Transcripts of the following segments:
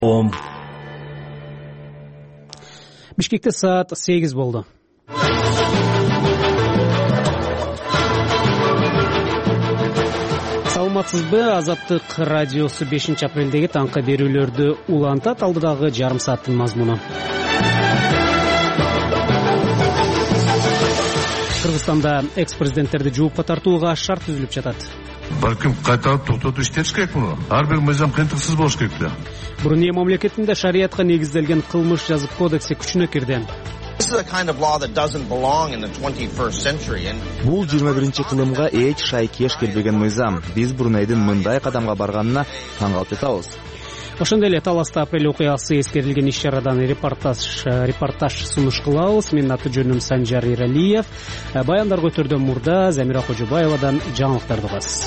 Бишкекте саат 8 болду. Саламатсызбы? Азаттык радиосу 5 апрелдеги таңкы берүүлөрдү улантат. Алдыдагы жарым сааттын мазмуну. Кыргызстанда экс-президенттерди жуупка тартууга шарт түзүлүп жатат. Балким кайталап токтотуп иштеш керек муну. Ар бир мыйзам кыйынтыксыз болуш керек да. Бруней мамлекетинде шариятка негизделген кылмыш жазык кодекси күчүнө кирди. Бул 21 кылымга эч шайкеш келбеген мыйзам. Биз Брунейдин мындай кадамга барганына таң калып жатабыз. Ошондой эле таласта апрель окуясы эскерилген иш-чарадан репортаж сунуш кылабыз. Менин аты-жөнүм Санжар Иралиев. Баяндар көтөрдөн мурда Замира Кожобаевадан жаңылыктарды угасыз.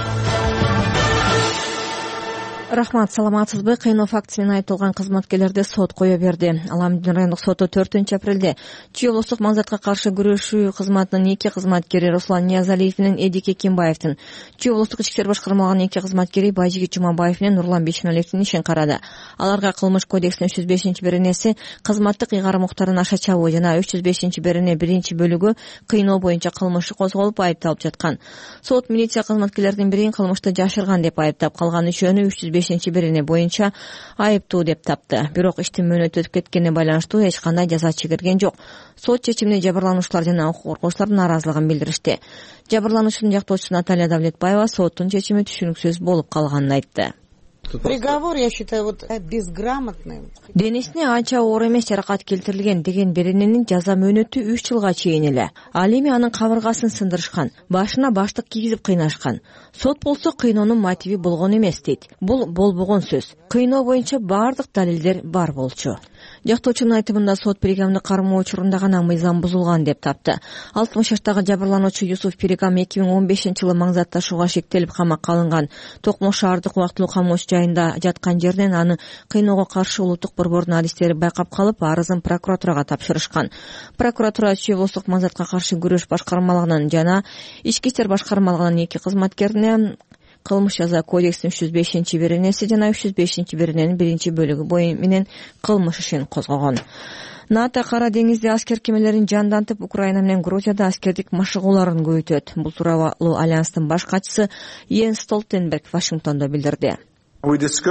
Рахмат, саламатсызбы? Кыйноо фактisi менен айтылган кызматкерлерди сот кое берди. Аламдин райондук соту 4 апрелде Чүй облустук маңзатка каршы күрөшүү кызматынын 2 кызматкери Руслан Ниязалиев менен Эдик Экимбаевдин, Чүй облустук ички иштер башкармалыгынын 2 кызматкери Байжигит Жумабаев менен Нурлан Бешмелиевдин ишин карады. Аларга кылмыш кодексинин 305-беренеси кызматтык ыйгарым укуктарын аша чабуу жана 305-берене 1-бөлүгү кыйноо боюнча кылмыш козголуп айыпталып жаткан. Сот милиция кызматкерлеринин бирин кылмышты жашырган деп айыптап, калган үчөөнү 305-берене боюнча айыптуу деп тапты. Бирок иштин мөөнөтү өтүп кеткенине байланыштуу эч кандай жаза чегирген жок. Сот чечимине жабырлануучулар жана укук коргоочулар нааразылыгын билдиришти. Жабырлануучунун жактоочусу Наталья Давлетбаева соттун чечими түшүнүксүз болуп калганын айтты. Приговор, я считаю, безграмотным. Денесине анча оор эмес жаракат келтирилген деген берененин жаза мөөнөтү 3 жылга чейин эле. Ал эми анын кабыргасын сындырышкан, башына баштык кийгизип кыйнашкан. Сот болсо кыйноонун мотиви болгон эмес дейт. Бул болбогон сөз. Кыйноо боюнча бардык далилдер бар болчу. Жактоочунун айтымында сот Перегамды кармоо учурунда гана мыйзам бузулган деп тапты. 60 жаштагы жабырлануучу Юсуф Перегам 2015-жылы маңзатташууга шектелип камакка алынган. Токмо шаардык убактылуу камооч жайында жаткан жерден аны кыйноого каршы улуттук борбордун адистери байкап калып, арызын прокуратурага тапшырышкан. Прокуратура Чүй облустук маңзатка каршы күрөш башкармалыгынын жана ички иштер башкармалыгынын 2 кызматкерине кылмыш жаза кодексинин 305-беренеси жана 305-берененин 1-бөлүгү менен кылмыш ишин козгогон. НАТО Кара деңизде аскер кемелерин жандантып, Украина менен Грузияда аскердик машыгууларын көбөйтөт. Бул тууралуу Альянстын баш катчысы Йенс Столтенберг Вашингтондо билдирди. Биз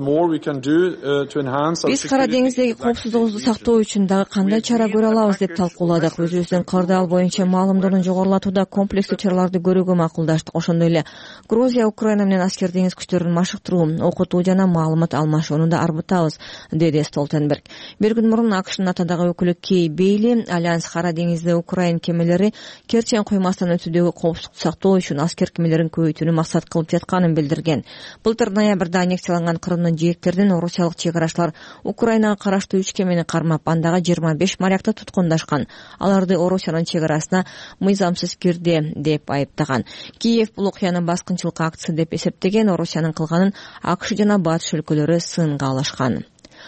Кара деңиздеги коопсуздугубузду сактоо үчүн дагы кандай чара көрө алабыз деп талкууладык. Өзүбүздүн кырдаал боюнча маалымдоорун жогорулатууда комплекстүү чараларды көрүүгө макулдаштык. Ошондой эле Грузия Украина менен аскер деңиз күчтөрүн машыктыруу, окутуу жана маалымат алмашууну да арбытабыз, деди Столтенберг. Бир күн мурун АКШнын натадагы өкүлү Кей Бейли Альянс Кара деңизде Украин кемелери Керчен коймасынан өтүүдөгү коопсуздукту сактоо үчүн аскер кемелерин көбөйтүүнү максат кылып жатканын билдирген. Былтыр ноябрда аннексияланган Крымдын жээктеринен орусиялык чек арачылар Украинага караштуу 3 кемени кармап, андагы 25 морякты туткундашкан. Аларды Орусиянын чек арасына мыйзамсыз кирди деп айыптаган. Киев бул окуяны баскынчылык актысы деп эсептеген, Орусиянын кылганын АКШ жана батыш өлкөлөрү сынга алышкан.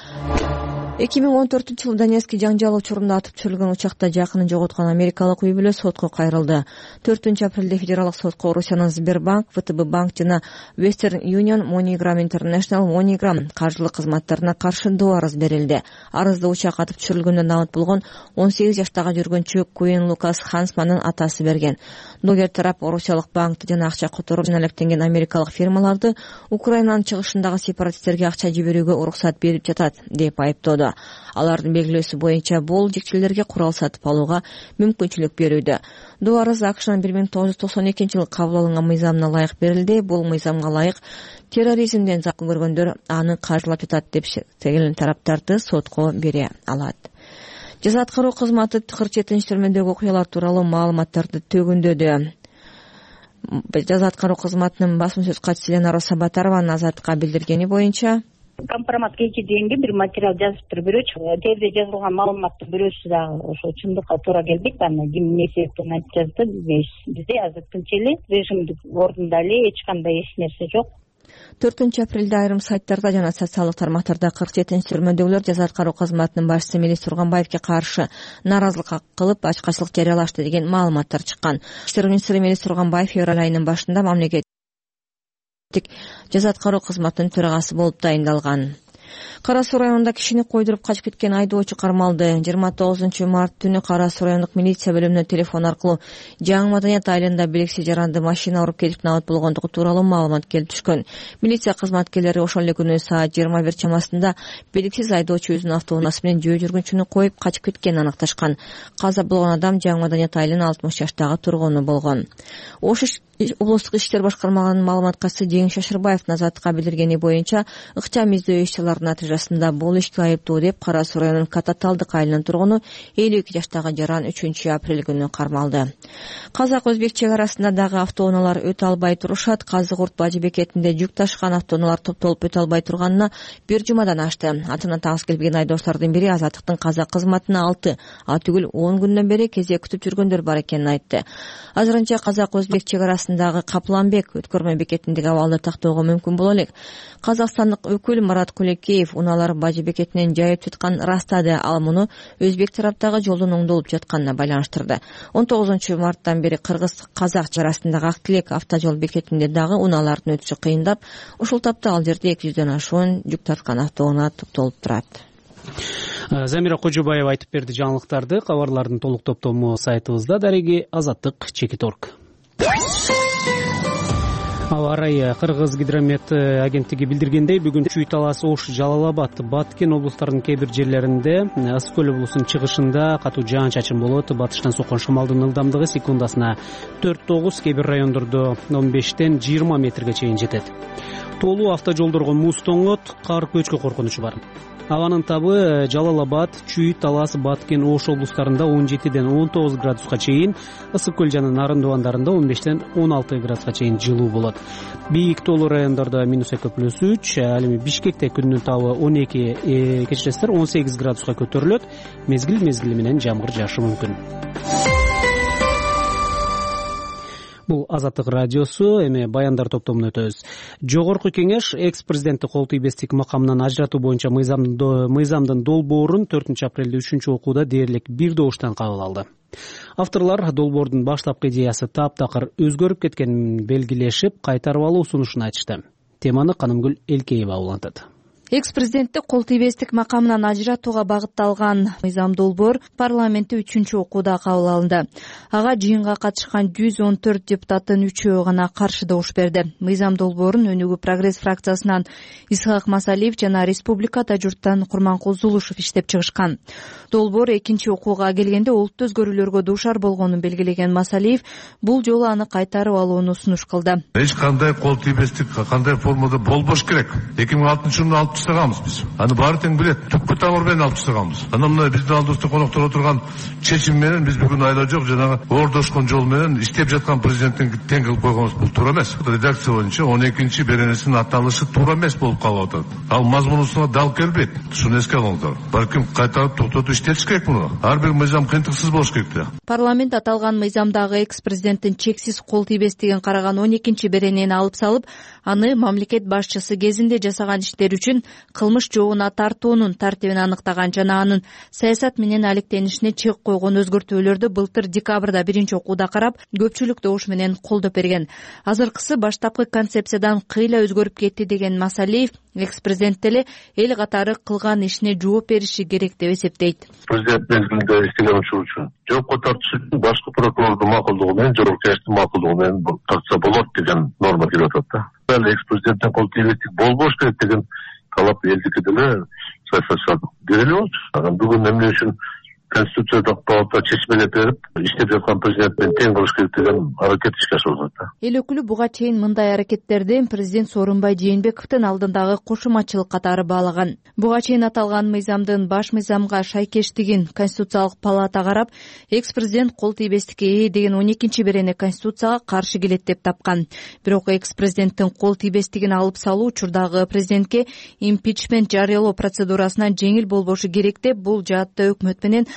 2014-жылы Донецкий жаңжал учурунда атып түшүрүлгөн учакта жакынын жоготкон америкалык үй бүлө сотко кайрылды. 4 апрелде федералдык сотко Орусиянын Сбербанк, ВТБ банк жана Western Union, MoneyGram International, MoneyGram каржылык кызматтарына каршы доо арыз берилди. Арызды учак атып түшүрүлгөндө набыт болгон 18 жаштагы жүргөнчү Куин Лукас Хансманын атасы берген. Догер тарап Орусиялык банкты жана акча которуп алектенген америкалык фирмаларды Украинанын чыгышындагы сепаратисттерге акча жиберүүгө уруксат берип жатат деп айыптоодо. Алардын белгилөөсү боюнча бул жекчелерге курал сатып алууга мүмкүнчүлүк берүүдө. Доо арыз АКШнын 1992-жылы кабыл алынган мыйзамына ылайык берилди. Бул мыйзамга ылайык терроризмден зақым көргөндөр аны каржылап жатат деп сегилген тараптарды сотко бере алат. Жаза аткаруу кызматы 47-төрмөдөгү окуялар тууралуу маалыматтарды төгүндөдү. Жаза аткаруу кызматынын басма сөз катчысы Ленара Сабатарованын Азаттыкка билдиргени боюнча, компромат кечи дегенге бир материал жазып туруп бирөөчү. Жерде жазылган маалыматтын бирөөсү дагы ошо чындыкка туура келбейт. Аны ким эмне себептен айтып жазды билбейбиз. Бизде азыркынча эле режимдик ордунда эле эч кандай эч нерсе жок. 4 апрелде айрым сайттарда жана социалдык тармактарда 47-төрмөдөгүлөр жаза аткаруу кызматынын башчысы Мелис Турганбаевге каршы нааразылык кылып ачкачылык жарыялашты деген маалыматтар чыккан. Иштер министри Мелис Турганбаев февраль айынын башында мамлекеттик жаза аткаруу кызматынын төрагасы болуп дайындалган. Кара Суу районунда кишини койдуруп качып кеткен айдоочу кармалды. 29 март түнү Кара Суу райондук милиция бөлүмүнө телефон аркылуу Жаңы Маданият айылында белгисиз жаранды машина уруп кетип набат болгондугу тууралуу маалымат келип түшкөн. Милиция кызматкерлери ошол эле күнү саат 21 чамасында белгисиз айдоочу өзүнүн автоунаасы менен жөө жүргүнчүнү коюп качып кеткенин аныкташкан. Каза болгон адам Жаңы Маданият айылынын 60 жаштагы тургуну болгон. Ош облустук иштер башкармалыгынын маалыматкачысы Жеңиш Шашырбаевдин азаттыкка билдиргени боюнча ыкчам издөө иш-чараларынын натыйжасында бул ишке айыптуу деп Кара Суу районунун Кататалдык айылынын тургуну 52 жаштагы жаран 3 апрель күнү кармалды. Казак-өзбек чек арасында дагы автоунаалар өтө албай турушат. Казы-Курт Бажы бекетинде жүк ташкан автоунаалар топтолуп өтө албай турганына бир жумадан ашты. Атына тагыз келбеген айдоочулардын бири азаттыктын каза кызматына 6, түгүл 10 күндөн бери кезек күтүп жүргөндөр бар экенин айтты. Азырынча Казак-өзбек чек арасындагы Капланбек өткөрмө бекетиндеги абалды тактоого мүмкүн боло элек. Казакстандык өкүл Марат Кулекеев унаалар Бажы бекетинен жайып жаткан растады. Ал муну өзбек тараптагы жолдун оңдолуп жатканына байланыштырды. 19 марттан бери Кыргыз-Казак чек арасындагы Актилек автожол бекетинде дагы унаалардын өтүшү кыйындап, ушул тапта ал жерде 200дөн ашуун жүк тарткан автоунаа топтолуп турат. Замира Кожобаева айтып берди жаңылыктарды. Кабарлардын толук топтому сайтыбызда. Дареги Азаттык Чекиторг. Аба ырайы Кыргыз гидромет агенттиги билдиргендей, бүгүн Чүй талаасы, Ош, Жалал-Абад, Баткен облустарынын кээ бир жерлеринде, Ысык көл облусунун чыгышында катуу жаан-чачын болот. Батыштан соккон шамалдын ылдамдыгы секундасына 4-9, кээ бир райондордо 15-20 метрге чейин жетет. Тоолуу автожолдорго муз тоңот, кар көчкү коркунучу бар. Абанын табы Жалал-Абад, Чүй талаасы, Баткен, Ош облустарында 17-19 градуска чейин, Ысык көл жана Нарын дубандарында 15-16 градуска чейин жылуу болот. Бийик тоолуу райондордо -2+3, ал эми Бишкекте күндүн табы 18 градуска көтөрүлөт. Мезгил менен жамгыр жаашы мүмкүн. Бул Азаттык радиосу. Эми баяндар топтомуна өтөбүз. Жогорку кеңеш экс-президентти кол тийбестик макамынан ажыратуу боюнча мыйзамдын долбоорун 4 апрелде 3 окууда дээрлик бир добуштан кабыл алды. Авторлор долбоордун баштапкы идеясы таптакыр өзгөрүп кеткенин белгилешип, кайтарып алуу сунушун айтышты. Теманы Канымгүл Элкеева улантат. Экс-президентти кол тийбестик макамынан ажыратууга багытталган мыйзам долбоор парламентте 3-окууда кабыл алынды. Ага жыйынга катышкан 114 депутаттын 3-өө гана каршы добуш берди. Мыйзам долбоорун Өнүгүү прогресс фракциясынан Исхак Масалиев жана Республикада журттан Курманкул Зулушев иштеп чыгышкан. Долбоор 2-окууга келгенде олуттуу өзгөрүүлөргө дуушар болгонун белгилеген Масалиев бул жолу аны кайтарып алууну сунуш кылды. Эч кандай кол тийбестик кандай формада болбош керек. 2006-жылы алып тастаганбыз биз. Аны баары тең билет. Түпкү тамыр менен алып тастаганбыз. Анан мына биздин алдыбызда коноктор отурган чечим менен биз бүгүн айла жок жанагы оордошкон жол менен иштеп жаткан президенттин тең кылып койгонубуз бул туура эмес. Редакция боюнча 12-чи беренесинин аталышы туура эмес болуп калып атат. Ал мазмунусуна дал келбейт. Шуну эске алыңыздар. Балким кайтарып токтотуп иштетиш керек муну. Ар бир мыйзам кыйынтыксыз болуш керек да. Парламент аталган мыйзамдагы экс-президенттин чексиз кол тийбестигин караган 12-чи беренени алып салып, аны мамлекет башчысы кезинде жасаган иштери үчүн кылмыш жообуна тартуунун тартибин аныктаган жана анын саясат менен алектенишине чек койгон өзгөртүүлөрдү былтыр декабрда 1-окууда карап, көпчүлүк добуш менен колдоп берген. Азыркысы баштапкы концепциядан кыйла өзгөрүп кетти деген Масалиев экс-президент деле эл катары кылган ишине жооп бериши керек деп эсептейт. Президент мезгилинде иштеген үчүн жоопко тартыш үчүн башкы прокурордун макулдугу менен, жогорку кеңештин макулдугу менен тартса болот деген норма келип атат да. Экс-президенттин кол тийбестик болбош керек деген талап элдики деле саясатчылар берели болчу. Анан бүгүн эмне үчүн Конституциядагы палата чечим берип, иштеп жаткан президент менен тең кылыш керек деген аракет ишке ашып атат. Эл өкүлү буга чейин мындай аракеттерди президент Сооронбай Жээнбековдун алдындагы кошумачылык катары баалаган. Буга чейин аталган мыйзамдын баш мыйзамга шайкештигин Конституциялык палата карап, экс-президент кол тийбестикке ээ деген 12-чи берене Конституцияга каршы келет деп тапкан. Бирок экс-президенттин кол тийбестигин алып салуу учурдагы президентке импичмент жарыялоо процедурасынан жеңил болбошу керек деп бул жаатта өкмөт менен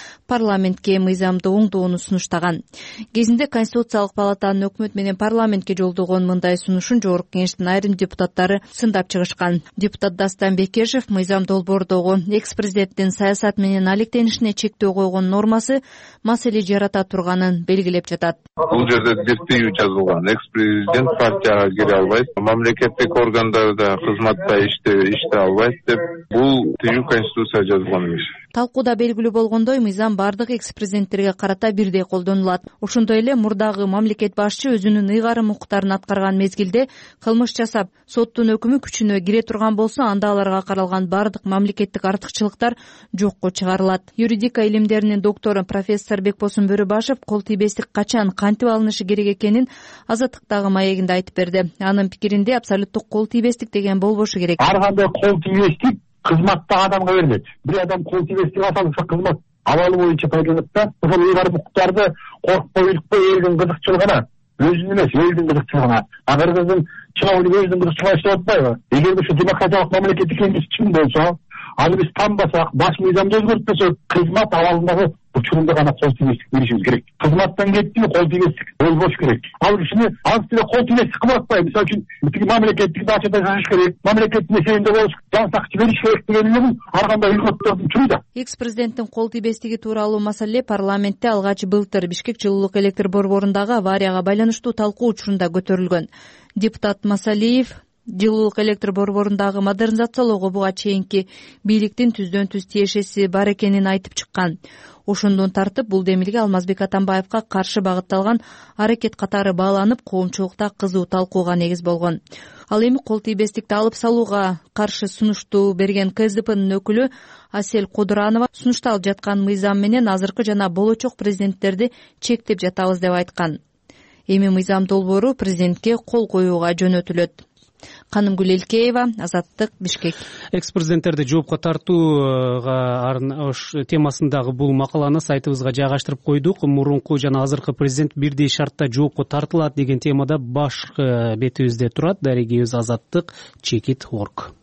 парламентке мыйзамды оңдоону сунуштаган. Кезинде Конституциялык палатанын өкмөт менен парламентке жолдогон мындай сунушун жогорку кеңештин айрым депутаттары сындап чыгышкан. Депутат Дастан Бекешев мыйзам долбоордогу экс-президенттин саясат менен алектенишине чектөө койгон нормасы маселе жарата турганын белгилеп жатат. Бул жерде бир тыюу жазылган. Экс-президент партияга кире албайт, мамлекеттик органдарда кызматта иштей албайт деп бул тыюу Конституцияга жазылган эмес. Талкууда белгилүү болгондой, мыйзам бардык экс-президенттерге карата бирдей колдонулат. Ошондой эле мурдагы мамлекет башчы өзүнүн ыйгарым укуктарын аткарган мезгилде кылмыш жасап, соттун өкүмү күчүнө кире турган болсо, анда аларга каралган бардык мамлекеттик артыкчылыктар жокко чыгарылат. Юридика илимдеринин доктору профессор Бекбосун Бөрүбашев кол тийбестик качан кантип алынышы керек экенин Азаттыктагы маегинде айтып берди. Анын пикиринде абсолюттук кол тийбестик деген болбошу керек. Ар кандай кол тийбестик кызматтагы адамга берилет. Бир адам кол тийбестик алса кызмат абалы боюнча пайдаланат да, ошол ыйгарым укуктарды коркпой, иликпей элдин кызыкчылыгына, өзүнүн эмес, элдин кызыкчылыгына. Кыргыздын чыгабы өзүнүн кызыкчылыгына иштеп атпайбы? Эгер ушу демократиялык мамлекеттик кеңеш чын болсо, аны биз танбасак, баш мыйзамды өзгөртпөсөк, кызмат абалындагы учурунда гана кол тийбестик беришибиз керек. Кызматтан кеттиби кол тийбестик болбош керек. Ал кишини анча деле кол тийбестик кылып атпайбы. Мисалы үчүн тиги мамлекеттик дачада жашаш керек, мамлекеттик меселинде болуш, жан сакчы бериш керек дегенин ар кандай үлгөттөрдүн түрү да. Экс-президенттин кол тийбестиги тууралуу маселе парламентте алгач былтыр Бишкек жылуулук электр борборундагы аварияга байланыштуу талкуу учурунда көтөрүлгөн. Депутат Масалиев жылуулук электр борборундагы модернизациялоого буга чейинки бийликтин түздөн түз тиешеси бар экенин айтып чыккан. Ошондон тартып бул демилге Алмазбек Атамбаевга каршы багытталган аракет катары бааланып, коомчулукта кызуу талкууга негиз болгон. Ал эми кол тийбестикти алып салууга каршы сунушту берген КСДПнын өкүлү Асель Кодуранова сунушталып жаткан мыйзам менен азыркы жана болочок президенттерди чектеп жатабыз деп айткан. Эми мыйзам долбоору президентке кол коюуга жөнөтүлөт. Канымгүл Элкеева, Азаттык, Бишкек. Экс-президенттерди жоопко тартууга темасындагы бул макаланы сайтыбызга жайгаштырып койдук. Мурунку жана азыркы президент бирдей шартта жоопко тартылат деген темада баш бетибизде турат. Дарегибиз Азаттык, Чекит.org.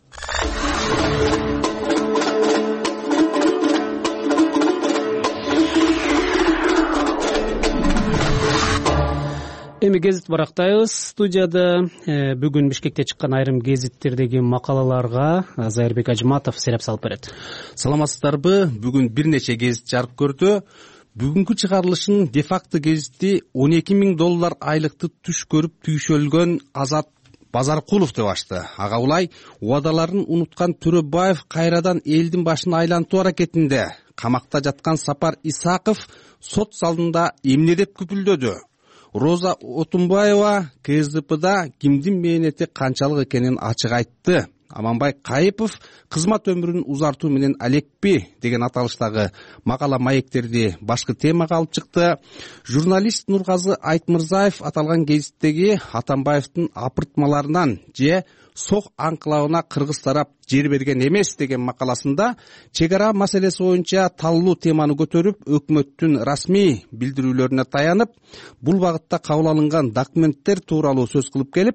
Эми гезит барактайбыз. Студияда бүгүн Бишкекте чыккан айрым гезиттердеги макалаларга Зайырбек Ажматов сереп салып берет. Саламатсыздарбы? Бүгүн бир нече гезит жарык көрдү. Бүгүнкү чыгарылышын де-факто гезити $12,000 айлыкты түш көрүп түйшөлгөн Азат Базаркулов деп ачты. Ага улай убадаларын унуткан Төрөбаев кайрадан элдин башын айлантуу аракетинде. Камакта жаткан Сапар Исаков сот залында эмне деп күпүлдөдү? Роза Отунбаева КСДПда кимдин мээнети канчалык экенин ачык айтты. Аманбай Кайыпов кызмат өмүрүн узартуу менен алекпи деген аталыштагы макала маектерди башкы темага алып чыкты. Журналист Нургазы Айтмырзаев аталган гезиттеги Атамбаевдин апыртмаларынан же Сок анклавына кыргыз тарап жер берген эмес деген макаласында чек ара маселеси боюнча таллуу теманы көтөрүп, өкмөттүн расмий билдирүүлөрүнө таянып, бул багытта кабыл алынган документтер тууралуу сөз кылып келип,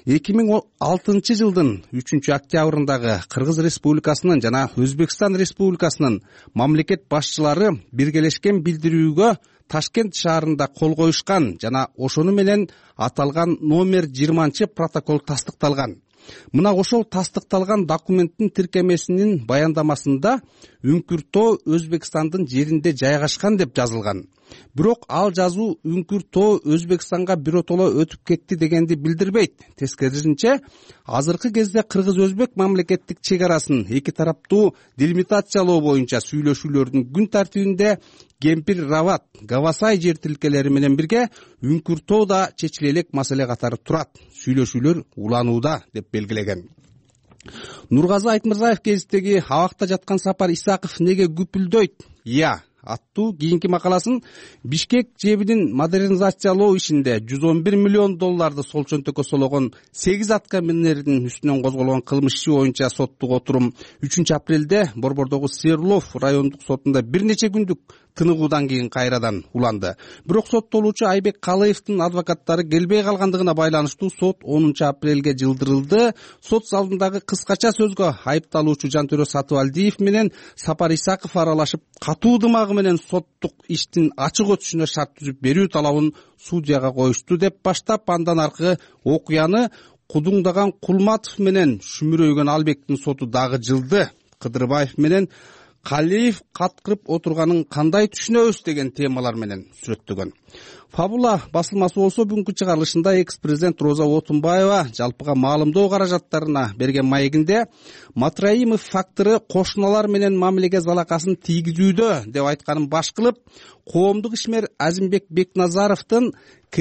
2006 жылдын 3-октябрындагы Кыргыз Республикасынын жана Өзбекстан Республикасынын мамлекет башчылары биргелешкен билдирүүгө Ташкент шаарында кол коюшкан жана ошону менен аталган номер 20 протокол тастыкталган. Мына ошол тастыкталган документтин тиркемесинин баяндамасында Үңкүр-Тоо Өзбекстандын жеринде жайгашкан деп жазылган. Бирок ал жазуу Үңкүр-Тоо Өзбекстанга биротоло өтүп кетти дегенди билдирбейт. Тескерисинче, азыркы кезде кыргыз-өзбек мамлекеттик чек арасын эки тараптуу делимитациялоо боюнча сүйлөшүүлөрдүн күн тартибинде Кемпир Рават, Гавасай жер тилкелери менен бирге Үңкүр-Тоо да чечиле элек маселе катары турат. Сүйлөшүүлөр уланууда деп белгилеген. Нургазы Айтмырзаев гезиттеги абакта жаткан Сапар Исаков неге күпүлдөйт? Аттуу кийинки макаласын Бишкек жебинин модернизациялоо ишинде $111 миллион сол чөнтөккө сологон 8 аткаминердин үстүнөн козголгон кылмыш иши боюнча соттук отурум 3 апрелде Борбордогу Свердлов райондук сотунда бир нече күндүк тыныгуудан кийин кайрадан уланды. Бирок соттолуучу Айбек Калыевдин адвокаттары келбей калгандыгына байланыштуу сот 10 апрелге жылдырылды. Сот залындагы кыскача сөзгө айыпталуучу Жантөрө Сатыбалдиев менен Сапар Исаков аралашып, катуу дымагы менен соттук иштин ачык өтүшүнө шарт түзүп берүү талабын судьяга коюшту деп баштап, андан аркы окуяны Кудуңдаган Кулматов менен Шүмүрөйгөн Албектин соту дагы жылды. Кыдырбаев менен Калиев каткырып отурганын кандай түшүнөбүз деген темалар менен сүрөттөгөн. Фабула басылмасы болсо бүгүнкү чыгарылышында экс-президент Роза Отунбаева жалпыга маалымдоо каражаттарына берген маегинде Матраимов фактору кошуналар менен мамилеге залакасын тийгизүүдө деп айтканын баш кылып, коомдук ишмер Азимбек Бекназаровдун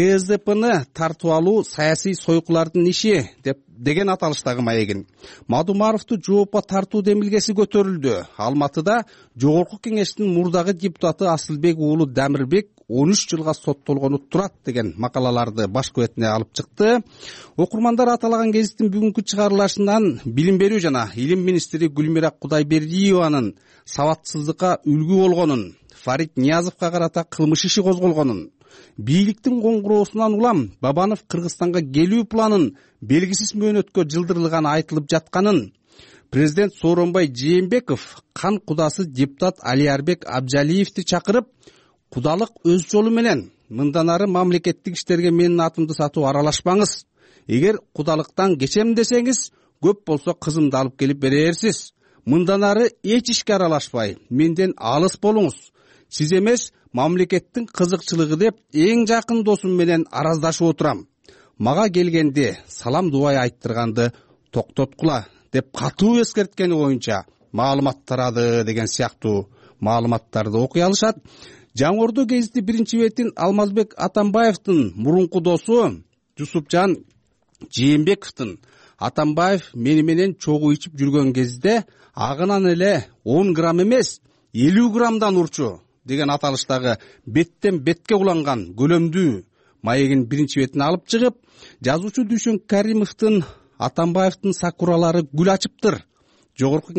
КСДПны тартып алуу саясий сойкулардын иши деген аталыштагы маегин. Мадумаровду жоопко тартуу демилгеси көтөрүлдү. Алматыда Жогорку кеңештин мурдагы депутаты Асылбек уулу Дамирбек 13 жылга соттолгону турат деген макалаларды башкы бетине алып чыкты. Окурмандар аталаган гезиттин бүгүнкү чыгарылышынан билим берүү жана илим министри Гүлмира Кудайбердиеванын сабатсыздыкка үлгү болгонун, Фарид Ниязовго карата кылмыш иши козголгонун, бийликтин коңгуроосунан улам Бабанов Кыргызстанга келүү планын белгисиз мөөнөткө жылдырылганы айтылып жатканын, президент Сооронбай Жээнбеков кан кудасы депутат Алиарбек Абжалиевди чакырып, кудалык өз жолу менен мындан ары мамлекеттик иштерге менин атымды сатуу аралашпаңыз. Эгер кудалыктан кечем десеңиз, көп болсо кызымды алып келип берерсиз. Мындан ары эч ишке аралашпай, менден алыс болуңуз. Сиз эмес, мамлекеттин кызыкчылыгы деп эң жакын досум менен араздашып отурам. Мага келгенде салам дубай айттырганды токтоткула деп катуу эскерткени боюнча маалымат тарады деген сыяктуу маалыматтарды окуй алышат. Жаңы Ордо гезити биринчи бетин Алмазбек Атамбаевдин мурунку досу Жусупжан Жээнбековдун Атамбаев мени менен чогуу ичип жүргөн кезде агынан эле 10 грамм эмес 50 граммдан урчу деген аталыштагы беттен бетке уланган көлөмдүү маегин биринчи бетине алып чыгып, жазуучу Дүйшөн Каримовдун Атамбаевдин сакуралары гүл ачыптыр. Жогорку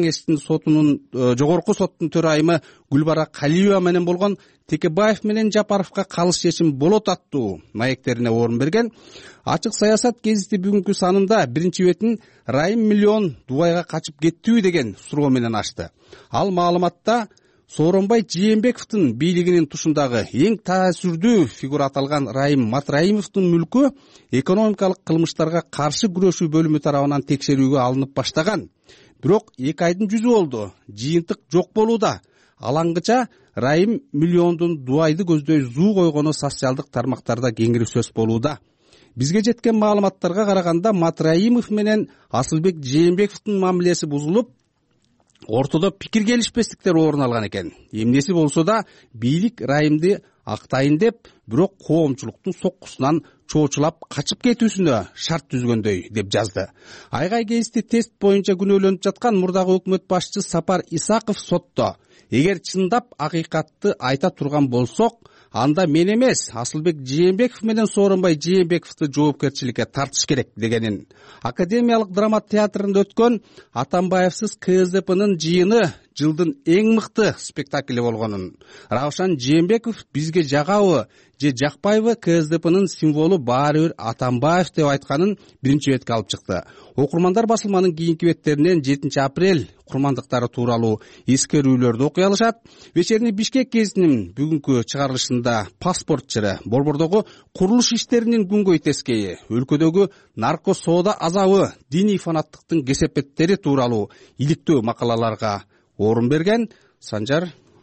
соттун төрайымы Гүлбара Калиева менен болгон Текебаев менен Жапаровго калыс чечим болот аттуу маектерине орун берген. Ачык саясат гезити бүгүнкү санында биринчи бетин Райым миллион Дубайга качып кеттүү деген суроо менен ачты. Ал маалыматта Сооронбай Жээнбековдун бийлигинин тушундагы эң таасирдүү фигура аталган Райым Матраимовдун мүлкү экономикалык кылмыштарга каршы күрөшүү бөлүмү тарабынан текшерүүгө алынып баштаган. Бирок 2 айдын жүзү болду. Жыйынтык жок болууда. Алаңгыча Райым миллиондун Дубайды көздөй зуу койгону социалдык тармактарда кеңири сөз болууда. Бизге жеткен маалыматтарга караганда Матраимов менен Асылбек Жээнбековдун мамилеси бузулуп, ортодо пикир келишпестиктер орун алган экен. Эмнеси болсо да бийлик Райымды актайын деп, бирок коомчулуктун соккусунан чоочулап качып кетүүсүнө шарт түзгөндөй деп жазды. Айгай гезити тест боюнча күнөөлөнүп жаткан мурдагы өкмөт башчысы Сапар Исаков сотто: эгер чындап акыйкатты айта турган болсок, анда мен эмес, Асылбек Жээнбеков менен Сооронбай Жээнбековду жоопкерчиликке тартыш керек дегенин. Академиялык драма театрында өткөн Атамбаевсыз КСДПнын жыйыны жылдын эң мыкты спектакли болгонун, Раушан Жээнбеков бизге жагабы же жакпайбы КСДПнын символу баары бир Атамбаев деп айтканын биринчи бетке алып чыкты. Окурмандар басылманын кийинки беттеринен 7 апрель курмандыктары тууралуу эскерүүлөрдү окуй алышат. Вечерний Бишкек гезитинин бүгүнкү чыгарылышында паспорт жыры, Борбордогу курулуш иштеринин күнгөй тескейи, өлкөдөгү нарко соода азабы, диний фанаттыктын кесепеттери тууралуу иликтөө макалаларга орун берген. Санжар.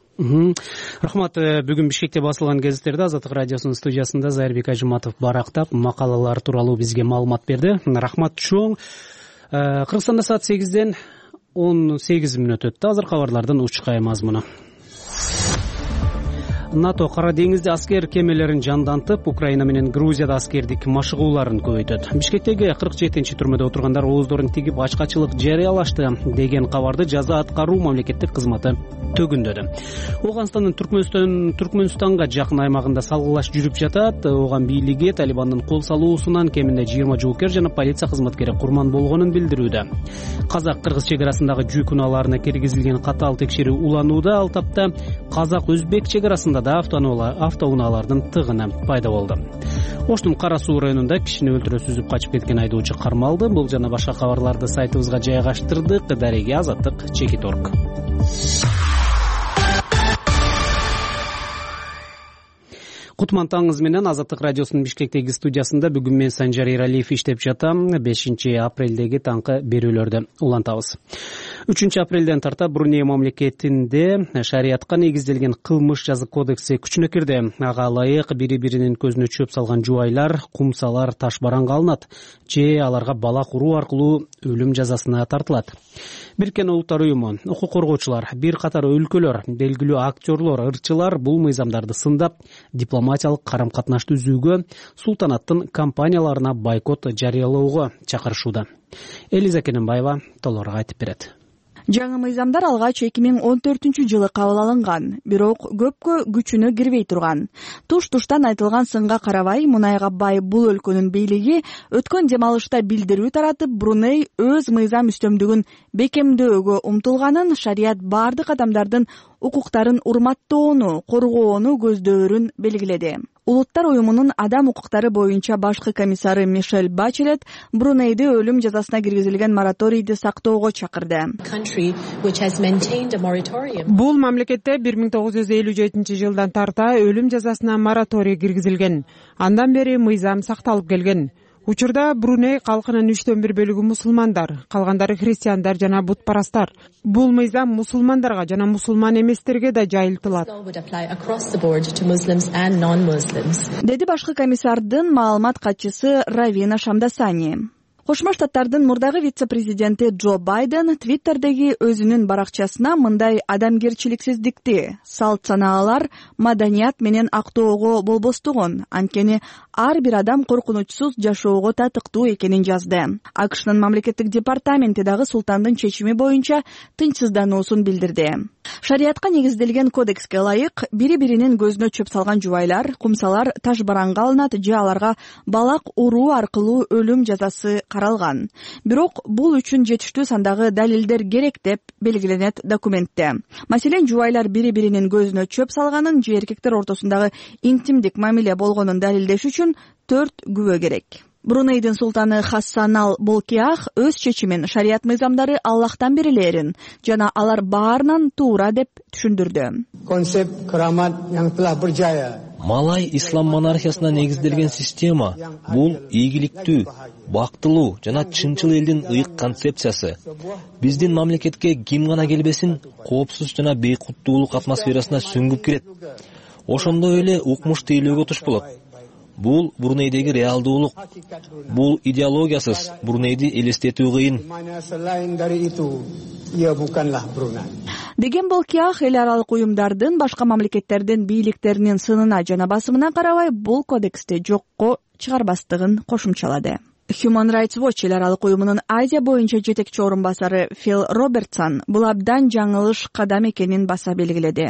Рахмат. Бүгүн Бишкекте басылган гезиттерде Азаттык радиосунун студиясында Зайырбек Ажыматов барактап макалалар тууралуу бизге маалымат берди. Рахмат чоң. Кыргызстанда саат 8-ден 18 мүнөт өттү. Азыр кабарлардын учкай мазмуну. НАТО Кара деңизде аскер кемелерин жандантып, Украина менен Грузияда аскердик машыгууларын көбөйтөт. Бишкектеги 47-түрмөдө отургандар ооздорун тигип ачкачылык жарыялашты деген кабарды жаза аткаруу мамлекеттик кызматы төгүндөдү. Ооганстандын Түркмөнстанга жакын аймагында салгылаш жүрүп жатат. Ооган бийлиги Талибандын кол салуусунан кеминде 20 жоокер жана полиция кызматкери курман болгонун билдирүүдө. Казак-кыргыз чек арасындагы жүк унааларына киргизилген катаал текшерүү уланууда. Ал тапта казак-өзбек чек арасында да автоунаалардын тыгыны пайда болду. Оштун Кара суу районунда кишини өлтүрө сүзүп качып кеткен айдоочу кармалды. Бул жана башка кабарларды сайтыбызга жайгаштырдык. Дареги Азаттык, Чекиторг. Кутман таңыңыз менен. Азаттык радиосунун Бишкектеги студиясында бүгүн мен Санжар Эралиев иштеп жатам. 5 апрелдеги таңкы берүүлөрдү улантабыз. 3 апрелден тарта Бруней мамлекетинде шариятка негизделген кылмыш жаза кодекси күчүнө кирди. Ага ылайык бири-биринин көзүнө чөп салган жубайлар, кумсалар таш бараңга алынат же аларга балак уруу аркылуу өлүм жазасына тартылат. Бириккен Улуттар уюму, укук коргоочулар, бир катар өлкөлөр, белгилүү актерлор, ырчылар бул мыйзамдарды сындап, дипломатиялык карам-катнашты үзүүгө, султанаттын компанияларына бойкот жарыялоого чакырышууда. Элиза Кененбаева толугураак айтып берет. Жаңы мыйзамдар алгач 2014-жылы кабыл алынган, бирок көпкө күчүнө кирбей турган. Туш-туштан айтылган сынга карабай, мунайга бай бул өлкөнүн бийлиги өткөн демалышта билдирүү таратып, Бруней өз мыйзам үстөмдүгүн бекемдөөгө умтулганын, шарият бардык адамдардын укуктарын урматтоону, коргоону көздөөрүн белгиледи. Улуттар уюмунун адам укуктары боюнча башкы комиссары Мишель Бачелет Брунейде өлүм жазасына киргизилген мораторийди сактоого чакырды. Бул мамлекетте 1957-жылдан тарта өлүм жазасына мораторий киргизилген. Андан бери мыйзам сакталып келген. Учурда Бруней калкынын 1/3 бөлүгү мусулмандар, калгандары христиандар жана бутпарастар. Бул мыйзам мусулмандарга жана мусулман эместерге да жайылтылат. Деди башкы комиссардын маалымат катчысы Равина Шамдасани. Кошмо Штаттардын мурдагы вице-президенти Джо Байден Твиттердеги өзүнүн баракчасына мындай адамгерчиликсиздикти, салт санаалар, маданият менен актоого болбостугун, анткени ар бир адам коркунучсуз жашоого татыктуу экенин жазды. АКШнын мамлекеттик департаменти дагы султандын чечими боюнча тынчсыздануусун билдирди. Шариятка негизделген кодекске ылайык, бири-биринин көзүнө чөп салган жубайлар, кумсалар таш бараңга алынат же аларга балак уруу аркылуу өлүм жазасы каралган. Бирок бул үчүн жетиштүү сандагы далилдер керек деп белгиленет документте. Маселен, жубайлар бири-биринин көзүнө чөп салганын же эркектер ортосундагы интимдик мамиле болгонун далилдеш үчүн 4 күбө керек. Брунейдин султаны Хасан Ал-Болкиах өз чечимин шарият мыйзамдары Аллахтан берилерин жана алар баарынан туура деп түшүндүрдү. Малай ислам монархиясына негизделген система бул ийгиликтүү, бактылуу жана чынчыл элдин ыйык концепциясы. Биздин мамлекетке ким гана келбесин, коопсуз жана бейкуттуулук атмосферасына сүңгүп кирет. Ошондой эле укмуш тейлөөгө туш болот. Бул Брунейдеги реалдуулук. Бул идеологиясыз Брунейди элестетүү кыйын. Деген Болкиах эл аралык уюмдардын башка мамлекеттердин бийликтеринин сынына жана басымына карабай бул кодексти жокко чыгарбастыгын кошумчалады. Human Rights Watch эл аралык уюмунун Азия боюнча жетекчи орун басары Фил Робертсон бул абдан жаңылыш кадам экенин баса белгиледи.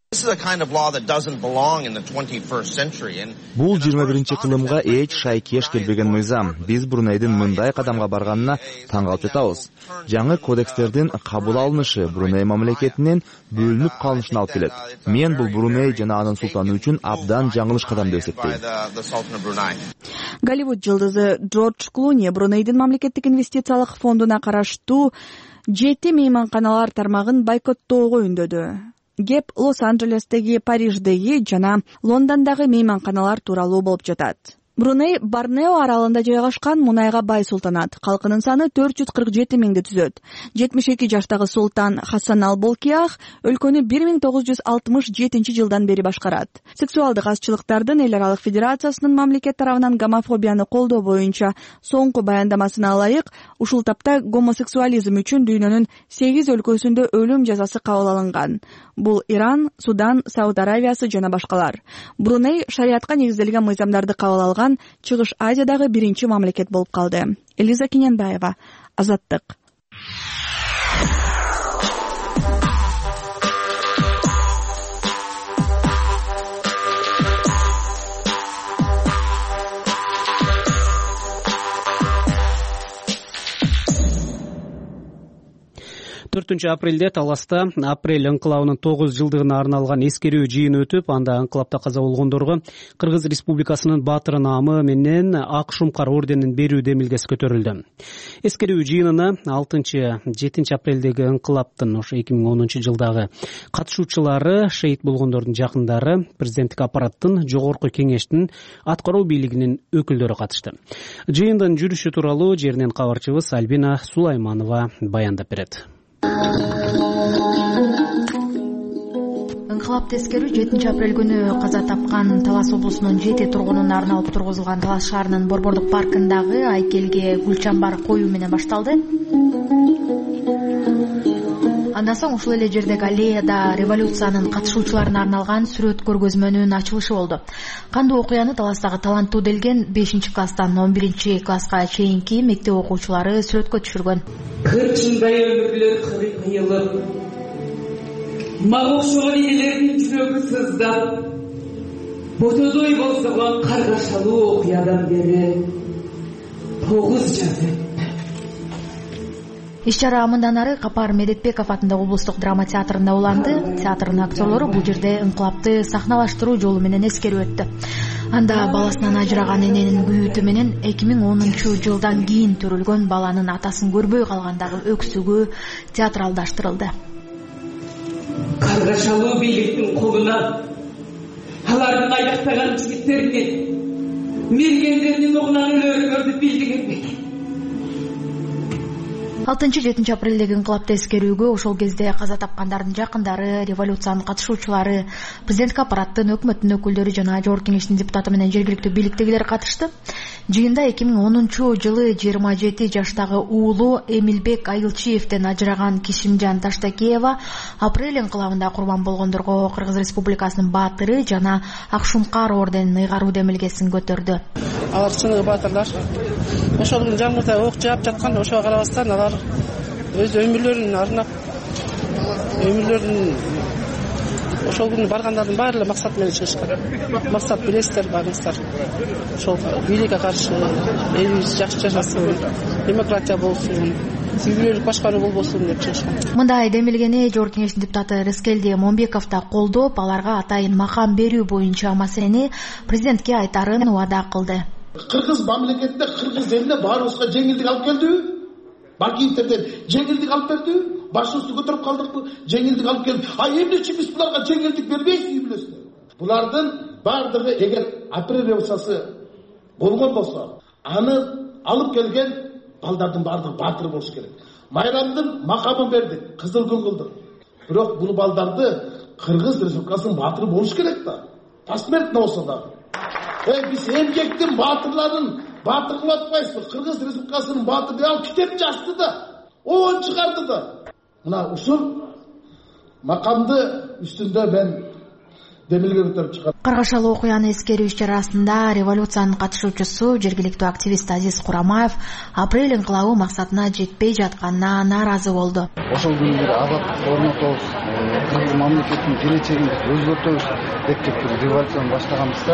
Бул 21-кылымга эч шайкеш келбеген мыйзам. Биз Брунейдин мындай кадамга барганына таң калып жатабыз. Жаңы кодекстердин кабыл алынышы Бруней мамлекетинин бөлүнүп калышына алып келет. Мен бул Бруней жана анын султаны үчүн абдан жаңылыш кадам деп эсептейм. Голливуд жылдызы Джордж Клуни Брунейдин мамлекеттик инвестициялык фондуна караштуу 7 мейманканалар тармагын бойкоттоого үндөдү. Геп Лос-Анджелестеги, Париждеги жана Лондондогу мейманканалар тууралуу болуп жатат. Бруней Борнео аралында жайгашкан мунайга бай султанат. Калкынын саны 447 миңди түзөт. 72 жаштагы султан Хасан Ал-Болкиях өлкөнү 1967 жылдан бери башкарат. Сексуалдык азчылыктардын эл аралык федерациясынын мамлекет тарабынан гомофобияны колдоо боюнча соңку баяндамасына ылайык, ушул тапта гомосексуализм үчүн дүйнөнүн 8 өлкөсүндө өлүм жазасы кабыл алынган. Бул Иран, Судан, Сауд Аравиясы жана башкалар. Бруней шариатка негизделген мыйзамдарды кабыл алган Чыгыш Азиядагы биринчи мамлекет болуп калды. Элиза Кененбаева, Азаттык. 4 апрелде Таласта апрель ыңкылабынын 9 жылдыгына арналган эскерүү жыйыны өтүп, анда ыңкылапта каза болгондорго Кыргыз Республикасынын баатыры наамы менен Ак Шумкар орденин берүү демилгеси көтөрүлдү. Эскерүү жыйынына 6-7 апрелдеги ыңкылаптын ошо 2010 жылдагы катышуучулары, шейит болгондордун жакындары, президенттик аппараттын, жогорку кеңештин, аткаруу бийлигинин өкүлдөрү катышты. Жыйындын жүрүшү тууралуу жеринен кабарчыбыз Альбина Сулайманова баяндап берет. Ыңкылапты эскерүү 7 апрель күнү каза тапкан Талас облусунун 7 тургунуна арналып тургузулган Талас шаарынын Борбордук паркындагы айкелге гүл чамбар коюу менен башталды. Андан соң ушул эле жердеги аллеяда революциянын катышуучуларына арналган сүрөт көргөзмөнүн ачылышы болду. Кандуу окуяны Таластагы таланттуу делген 5-класстан 11-класска чейинки мектеп окуучулары сүрөткө түшүргөн. Кырчындай өмүрлөр кыйылып, мага окшогон энелердин жүрөгү сыздап, ботодой болсогон каргашалуу окуядан бери 9 жаз өттү. Иш-чара мындан ары Капар Медетбеков атындагы облустук драма театрында уланды. Театрдын актерлору бул жерде ыңкылапты сахналаштыруу жолу менен эскерип өттү. Анда баласынан ажыраган эненин күйүтү менен 2010 жылдан кийин төрүлгөн баланын атасын көрбөй калгандагы өксүгү театралдаштырылды. Каргашалуу бийликтин колуна алардын аяктаган жигиттеринин, мергендеринин угулаган өлөрүңөрдү билдигенбек. 6-7 апрелдеги ыңкылапты эскерүүгө ошол кезде каза тапкандардын жакындары, революциянын катышуучулары, президенттик аппараттын, өкмөттүн өкүлдөрү жана жогорку кеңештин депутаты менен жергиликтүү бийликтегилер катышты. Жыйында 2010 жылы 27 жаштагы уулу Эмилбек Айылчиевден ажыраган Кишимжан Таштакиева апрель ыңкылабында курбан болгондорго Кыргыз Республикасынын баатыры жана Ак Шумкар орденин ыйгаруу демилгесин көтөрдү. Алар чыныгы баатырлар. Ошол күнү жамгырда ок жаап жаткан, ошого карабастан алар өз өмүрлөрүн арнап, өмүрлөрүн ошол күнү баргандардын баары эле максат менен чыгышкан. Максат билесиздер, барыңыздар. Ошол бийликке каршы элибиз жакшы жашасын, демократия болсун, сүйгүлөрүк башкаруу болбосун деп чыгышкан. Мындай демилгени жогорку кеңештин депутаты Рыскелди Момбеков да колдоп, аларга атайын макам берүү боюнча маселени президентке айтарын убада кылды. Кыргыз мамлекетте, кыргыз элине баарыбызга жеңилдик алып келдиби? Бакиевтерден жеңилдик алып бердиби? Башыбызды көтөрүп калдыкпы? Жеңилдик алып келди. Эмне үчүн биз буларга жеңилдик бербейбизби билесиз? Булардын бардыгы эгер апрель революциясы болгон болсо, аны алып келген балдардын бардыгы баатыр болуш керек. Майрамдын макамын бердик, кызыл күн кылдык. Бирок бул балдарды Кыргыз Республикасынын баатыры болуш керек да. Посмертно болсо да. Биз эмгектин баатырларын баатыр кылып атпайбызбы? Кыргыз Республикасынын баатыры ал китеп жазды да, оон чыгарды да. Мына ушул макамды үстүндө мен демилге көтөрүп чыгам. Каргашалуу окуяны эскерүү иш-чарасында революциянын катышуучусу, жергиликтүү активист Азиз Курамаев апрель ыңкылабы максатына жетпей жатканына нааразы болду. Ошол күнү бир абат орнотобуз, Кыргыз мамлекетинин келечегин өзгөртөбүз деп бир революцияны баштаганбызда,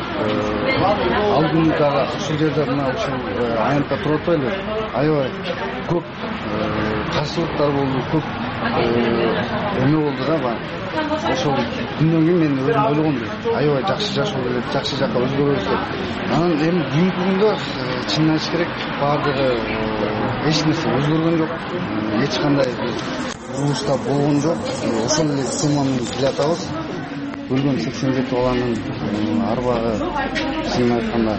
ал күнү дагы ушул жерде мына ушул аянтта туруп атпайлы, аябай көп каршылыктар болду, көп эме болду да. Ошол күндөн кийин мен өзүм ойлогомдум, аябай жакшы жашоо керек, жакшы жакка өзгөрөбүз деп. Анан эми бүгүнкү күндө чынын айтыш керек, баардыгы эч нерсе өзгөргөн жок, эч кандай бурулуштар болгон жок. Ошол эле сымманы биле атабыз. өлгөн 87 баланын арбагы чынын айтканда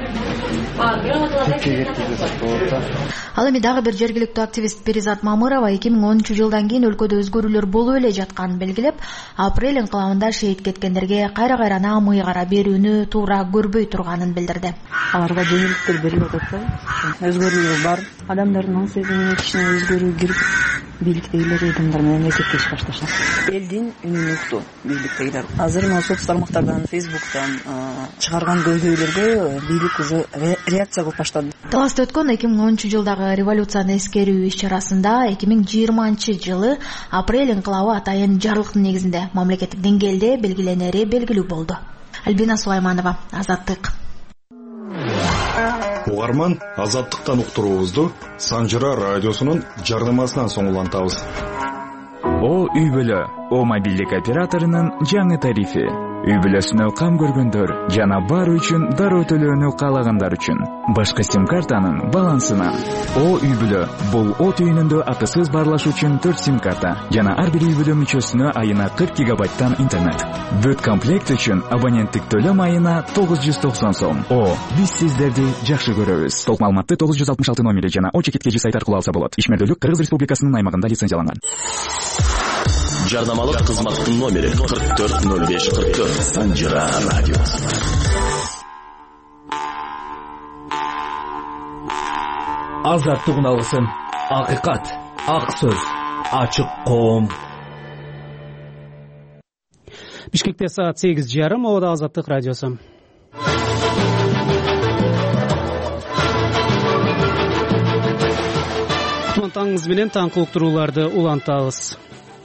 кетти десек болот да. Ал эми дагы бир жергиликтүү активист Перизат Мамырова 2010-жылдан кийин өлкөдө өзгөрүүлөр болуп эле жатканын белгилеп, апрель инкылабында шейит кеткендерге кайра-кайрана мый кара берүүнү туура көрбөй турганын билдирди. Аларга жеңилдиктер берилип атат. Өзгөрүү бар. Адамдардын оң сезимине кичине өзгөрүү кирип, бийликтегилер адамдар менен эсептешип башташат. Элдин үнүн укту бийликтегилер. Азыр мына соц тармактардан, Facebook'тан чыгарган көйгөйлөргө бийлик уже реакция кылып баштады. Таласта өткөн 2010-жылдагы революцияны эскерүү иш-чарасында 2020-жылы апрель инкылабы атайын жарлыктын негизинде мамлекеттик деңгээлде белгиленери белгилүү болду. Альбина Сулайманова, Азаттык. Угарман, Азаттыктан уктуруубузду Санжыра радиосунун жардамасынан соң улантабыз. О үй бүлө, о мобилдик операторунун жаңы тарифи. Үй бүлөсүнө кам көргөндөр жана бар үчүн дароо төлөөнү каалагандар үчүн башка сим-картанын балансынан. О үй бүлө, бул от үйүнүндө акысыз барлаш үчүн 4 сим-карта жана ар бир үй бүлө мүчөсүнө айына 40 гигабайттан интернет. Бүт комплект үчүн абоненттик төлөм айына 990 сом. О, биз сиздерди жакшы көрөбүз. Толук маалыматты 966 номери жана О-чекиткежи сайт аркылуу алса болот. Ишмердүүлүк Кыргыз Республикасынын аймагында лицензияланган. Жарнамалык кызматтын номери 440544 Санжыра радиосы. Азаттык уналысын, акыйкат, ак сөз, ачык коом. Бишкекте саат 8:30, Ода Азаттык радиосу. Таңыңыз менен таңкы уктурууларды улантабыз.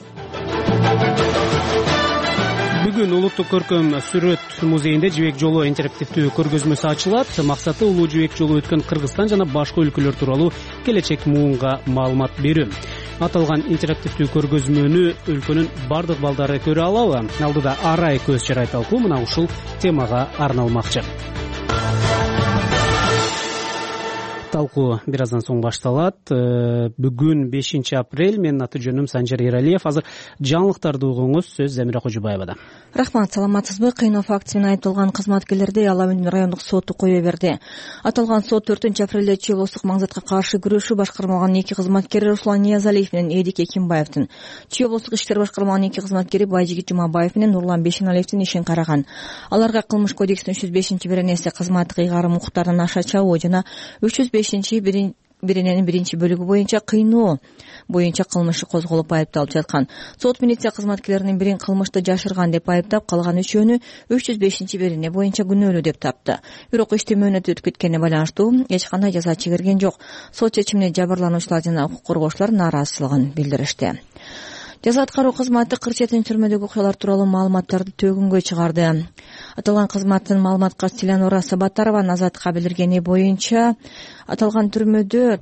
Бүгүн Улуттук көркөм сүрөт музейинде Жибек жолу интерактивдүү көргөзмөсү ачылат. Максаты улуу жибек жолу өткөн Кыргызстан жана башка өлкөлөр тууралуу келечек муунга маалымат берүү. Аталган интерактивдүү көргөзмөнү өлкөнүн бардык балдары көрө алабы? Алдыда арай көз чарай талкуу мына ушул темага арналмакчы. Талкуу бир аздан соң башталат. Бүгүн 5 апрель, менин аты жөнүм Санжар Эралиев. Азыр жаңылыктарды угуңуз, сөз Замира Кожубаевада. Рахмат, саламатсызбы? Кыйноо фактисинен айыпталган кызматкерлерди Ала Абад райондук соту кое берди. Аталган сот 4 апрелде Чүй облустук маңзатка каршы күрөшүү башкармалыгынын 2 кызматкери Руслан Ниязалиев менен Эдик Экимбаевдин, Чүй облустук иштер башкармалыгынын 2 кызматкери Байжигит Жумабаев менен Нурлан Бешеналиевдин ишин караган. Аларга Кылмыш кодексинин 305 беренеси кызмат кыйгарым укуктарын аша чабуу жана 305 берененин 1 бөлүгү боюнча кыйноо боюнча кылмышы козголуп айыпталып жаткан. Сот милиция кызматкерлеринин бирин кылмышты жашырган деп айыптап, калган 3-өнү 305 берене боюнча күнөөлүү деп тапты. Бирок ишти мөөнөтү өтүп кеткенине байланыштуу эч кандай жаза чегерген жок. Сот чечимине жабырлануучулар жана укук коргоочулар нааразычылыгын билдиришти. Жаза аткаруу кызматы 47 түрмөдөгү окуялар тууралуу маалыматтарды төгүнгө чыгарды. Аталган кызматтын маалыматка Селянора Сабатарованын Азатка билдиргени боюнча, аталган түрмөдө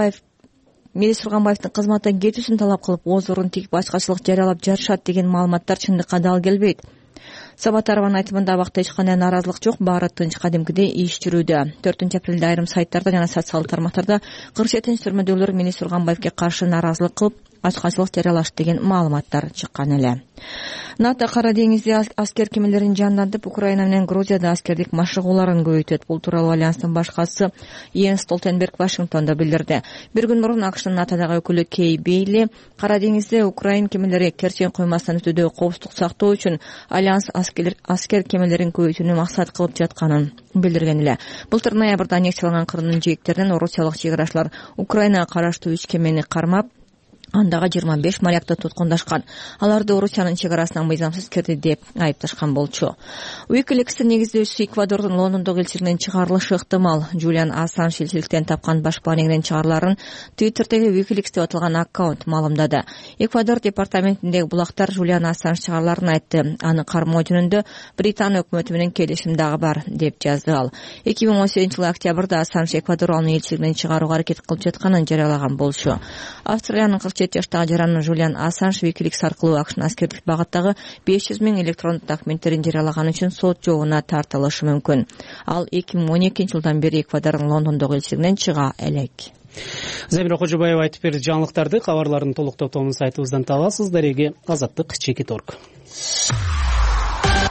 Мелис Турганбаевдин кызматтан кетүүсүн талап кылып, озорун тигип ачкачылык жарыялап жатышат деген маалыматтар чындыкка дал келбейт. Сабатарованын айтымында абакта эч кандай нааразылык жок, баары тынч кадимкидей иш жүрүүдө. 4 апрелде айрым сайттарда жана социалдык тармактарда 47 түрмөдөгүлөр Мелис Турганбаевге каршы нааразылык кылып, ачкачылык жарыялашты деген маалыматтар чыккан эле. НАТО Кара деңизде аскер кемелерин жандантып, Украина менен Грузияда аскердик машыгууларын көбөйтөт. Бул тууралуу альянстын башкасы Йенс Столтенберг Вашингтондо билдирди. Бир күн мурун АКШнын НАТОдогу өкүлү Кей Бейли Кара деңизде Украин кемелери Керчен коймасынан өтүүдө коопсуздук сактоо үчүн альянс аскер кемелерин көбөйтүүнү максат кылып жатканын билдирген эле. Былтыр ноябрда аннексияланган Крымдын жээктеринен орусиялык чек арачылар Украинага караштуу 3 кемени кармап, андагы 25 морякты туткундашкан. Аларды Орусиянын чек арасынан мыйзамсыз кирди деп айыпташкан болчу. Wikileaks'тин негиздөөчүсү Эквадордун Лондондогу элчилигинен чыгарылышы ыктымал. Жулиан Ассанж элчиликтен тапкан баш планигинин чыгарыларын Twitter'деги Wikileaks деп аталган аккаунт маалымдады. Эквадор департаментиндеги булактар Жулиан Ассанж чыгарыларын айтты. Аны кармоо жөнүндө Британ өкмөтү менен келишим дагы бар деп жазды ал. 2018-жылы октябрда Ассанж Эквадор анын элчилигинен чыгарууга аракет кылып жатканын жарыялаган болчу. Австралиянын 47 жаштагы жараны Жулиан Ассанж Wikileaks аркылуу АКШнын аскердик багыттагы 500 000 электрондук документтерин жарыялаганы үчүн сот жообуна тартылышы мүмкүн. Ал 2012-жылдан бери Эквадордун Лондондогу элчилигинен чыга элек. Замира Кожубаева айтып берди жаңылыктарды. Кабарлардын толук топтомун сайтыбыздан табасыз. Дареги Азаттык чекит.org.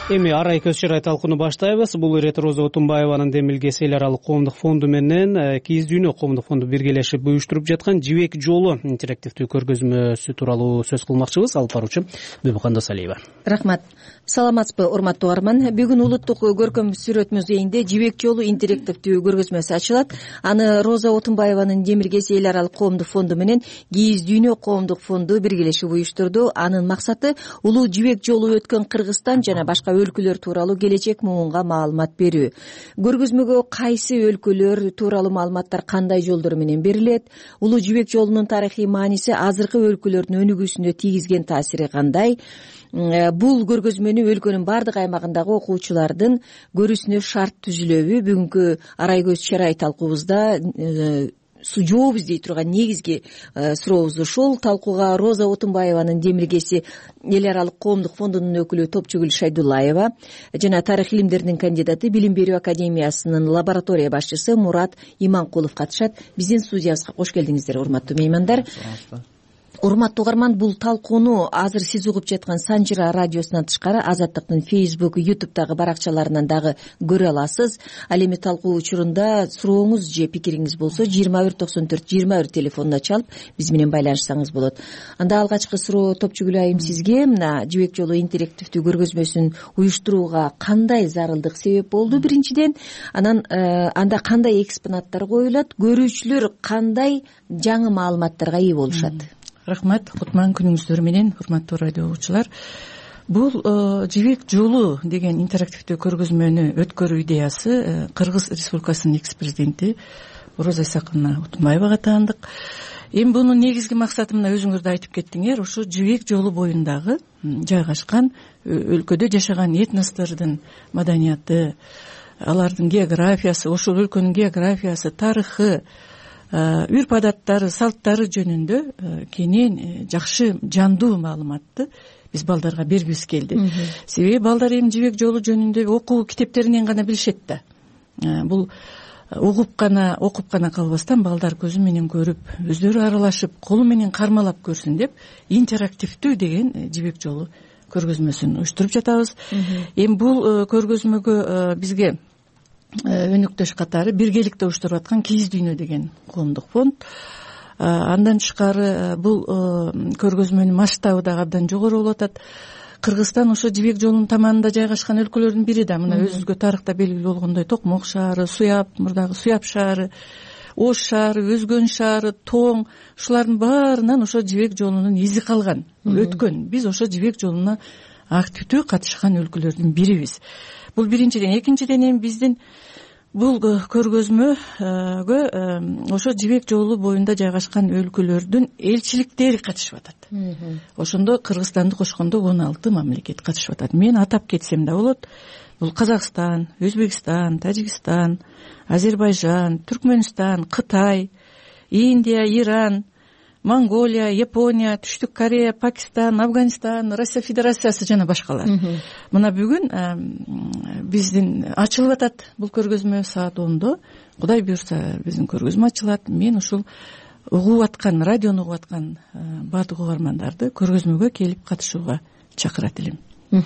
Эми арай көз чырай талкууну баштайбыз. Бул ирет Роза Отунбаеванын демилгеси эл аралык коомдук фонду менен Кийиз дүйнө коомдук фонду биргелешип уюштуруп жаткан жибек жолу интерактивдүү көргөзмөсү тууралуу сөз кылмакчыбыз. Алып баруучу Бүбүкан Досалиева. Рахмат. Саламатсызбы, урматтуу угарман. Бүгүн улуттук көркөм сүрөт музейинде жибек жолу интерактивдүү көргөзмөсү ачылат. Аны Роза Отунбаеванын демилгеси эл аралык коомдук фонду менен Кийиз дүйнө коомдук фонду биргелешип уюштурду. Анын максаты улуу жибек жолу өткөн Кыргызстан жана башка өлкөлөр тууралуу келечек муунга маалымат берүү. Көргөзмөгө кайсы өлкөлөр тууралуу маалыматтар кандай жолдор менен берилет, улуу жибек жолунун тарыхый мааниси азыркы өлкөлөрдүн өнүгүүсүнө тийгизген таасири кандай? Бул көргөзмөнү өлкөнүн бардык аймагындагы окуучулардын көрүүсүнө шарт түзүлөбү? Бүгүнкү арай көз чырай талкуубузда жооп издей турган негизги сурообуз ушул. Талкууга Роза Отунбаеванын демилгеси эл аралык коомдук фондунун өкүлү Топчугүл Шайдуллаева жана тарых илимдеринин кандидаты Билим берүү академиясынын лаборатория башчысы Мурат Иманкулов катышат. Биздин студиябызга кош келдиңиздер, урматтуу меймандар. Урматтуу угарман, бул талкууну азыр сиз угуп жаткан Санжыра радиосунан тышкары Азаттыктын Facebook, YouTube'дагы баракчаларынан дагы көрө аласыз. Ал эми талкуу учурунда сурооңуз же пикириңиз болсо 2194-21 телефонуна чалып биз менен байланышсаңыз болот. Анда алгачкы суроо Топчугүл айым сизге мына жибек жолу интерактивдүү көргөзмөсүн уюштурууга кандай зарылдык себеп болду биринчиден? Анан анда кандай экспонаттар коюлат? Көрүүчүлөр кандай жаңы маалыматтарга ээ болушат? Рахмат, кутман күнүңүздөр менен, урматтуу радио угуучулар. Бул жибек жолу деген интерактивдүү көргөзмөнү өткөрүү идеясы Кыргыз Республикасынын экс президенти Роза Исаковна Отунбаевага таандык. Эми бунун негизги максаты мына өзүңүз да айтып кеттиңер, ушу жибек жолу боюндагы жайгашкан өлкөдө жашаган этностордун маданияты, алардын географиясы, ошол өлкөнүн географиясы, тарыхы, үрп адаттары, салттары жөнүндө кенен жакшы жандуу маалыматты биз балдарга бергибиз келди. Себеби балдар эми жибек жолу жөнүндө окуу китептеринен гана билишет да. Бул окуп гана калбастан балдар көзү менен көрүп, өздөрү аралашып, колу менен кармалап көрсүн деп интерактивдүү деген жибек жолу көргөзмөсүн уюштуруп жатабыз. Эми бул көргөзмөгө бизге өнүктөш катары биргеликте уюштуруп аткан Кийиз дүйнө деген коомдук фонд. Андан тышкары бул көргөзмөнүн масштабы дагы абдан жогору болуп атат. Кыргызстан ошо жибек жолунун таманында жайгашкан өлкөлөрдүн бири да. Мына өзүбүзгө тарыхта белгилүү болгондой Токмок шаары, Суяб, мурдагы Суяб шаары, Ош шаары, Өзгөн шаары, Тоң, ушулардын баарынан ошо жибек жолунун изи калган, өткөн. Биз ошо жибек жолуна активдүү катышкан өлкөлөрдүн бирибиз. Бул биринчиден. Экинчиден эми биздин бул көргөзмөгө ошо жибек жолу боюнда жайгашкан өлкөлөрдүн элчиликтери катышып атат. Ошондо Кыргызстанды кошкондо 16 мамлекет катышып атат. Мен атап кетсем да болот. Бул Казакстан, Өзбекстан, Тажикстан, Азербайжан, Түркмөнстан, Кытай, Индия, Иран, Монголия, Япония, Түштүк Корея, Пакистан, Афганистан, Россия Федерациясы жана башкалар. Мына бүгүн биздин ачылып атат бул көргөзмө саат 10-до. Кудай буюрса биздин көргөзмө ачылат. Мен ушул угуп аткан, радиону угуп аткан баардык угармандарды көргөзмөгө келип катышууга чакырат элем.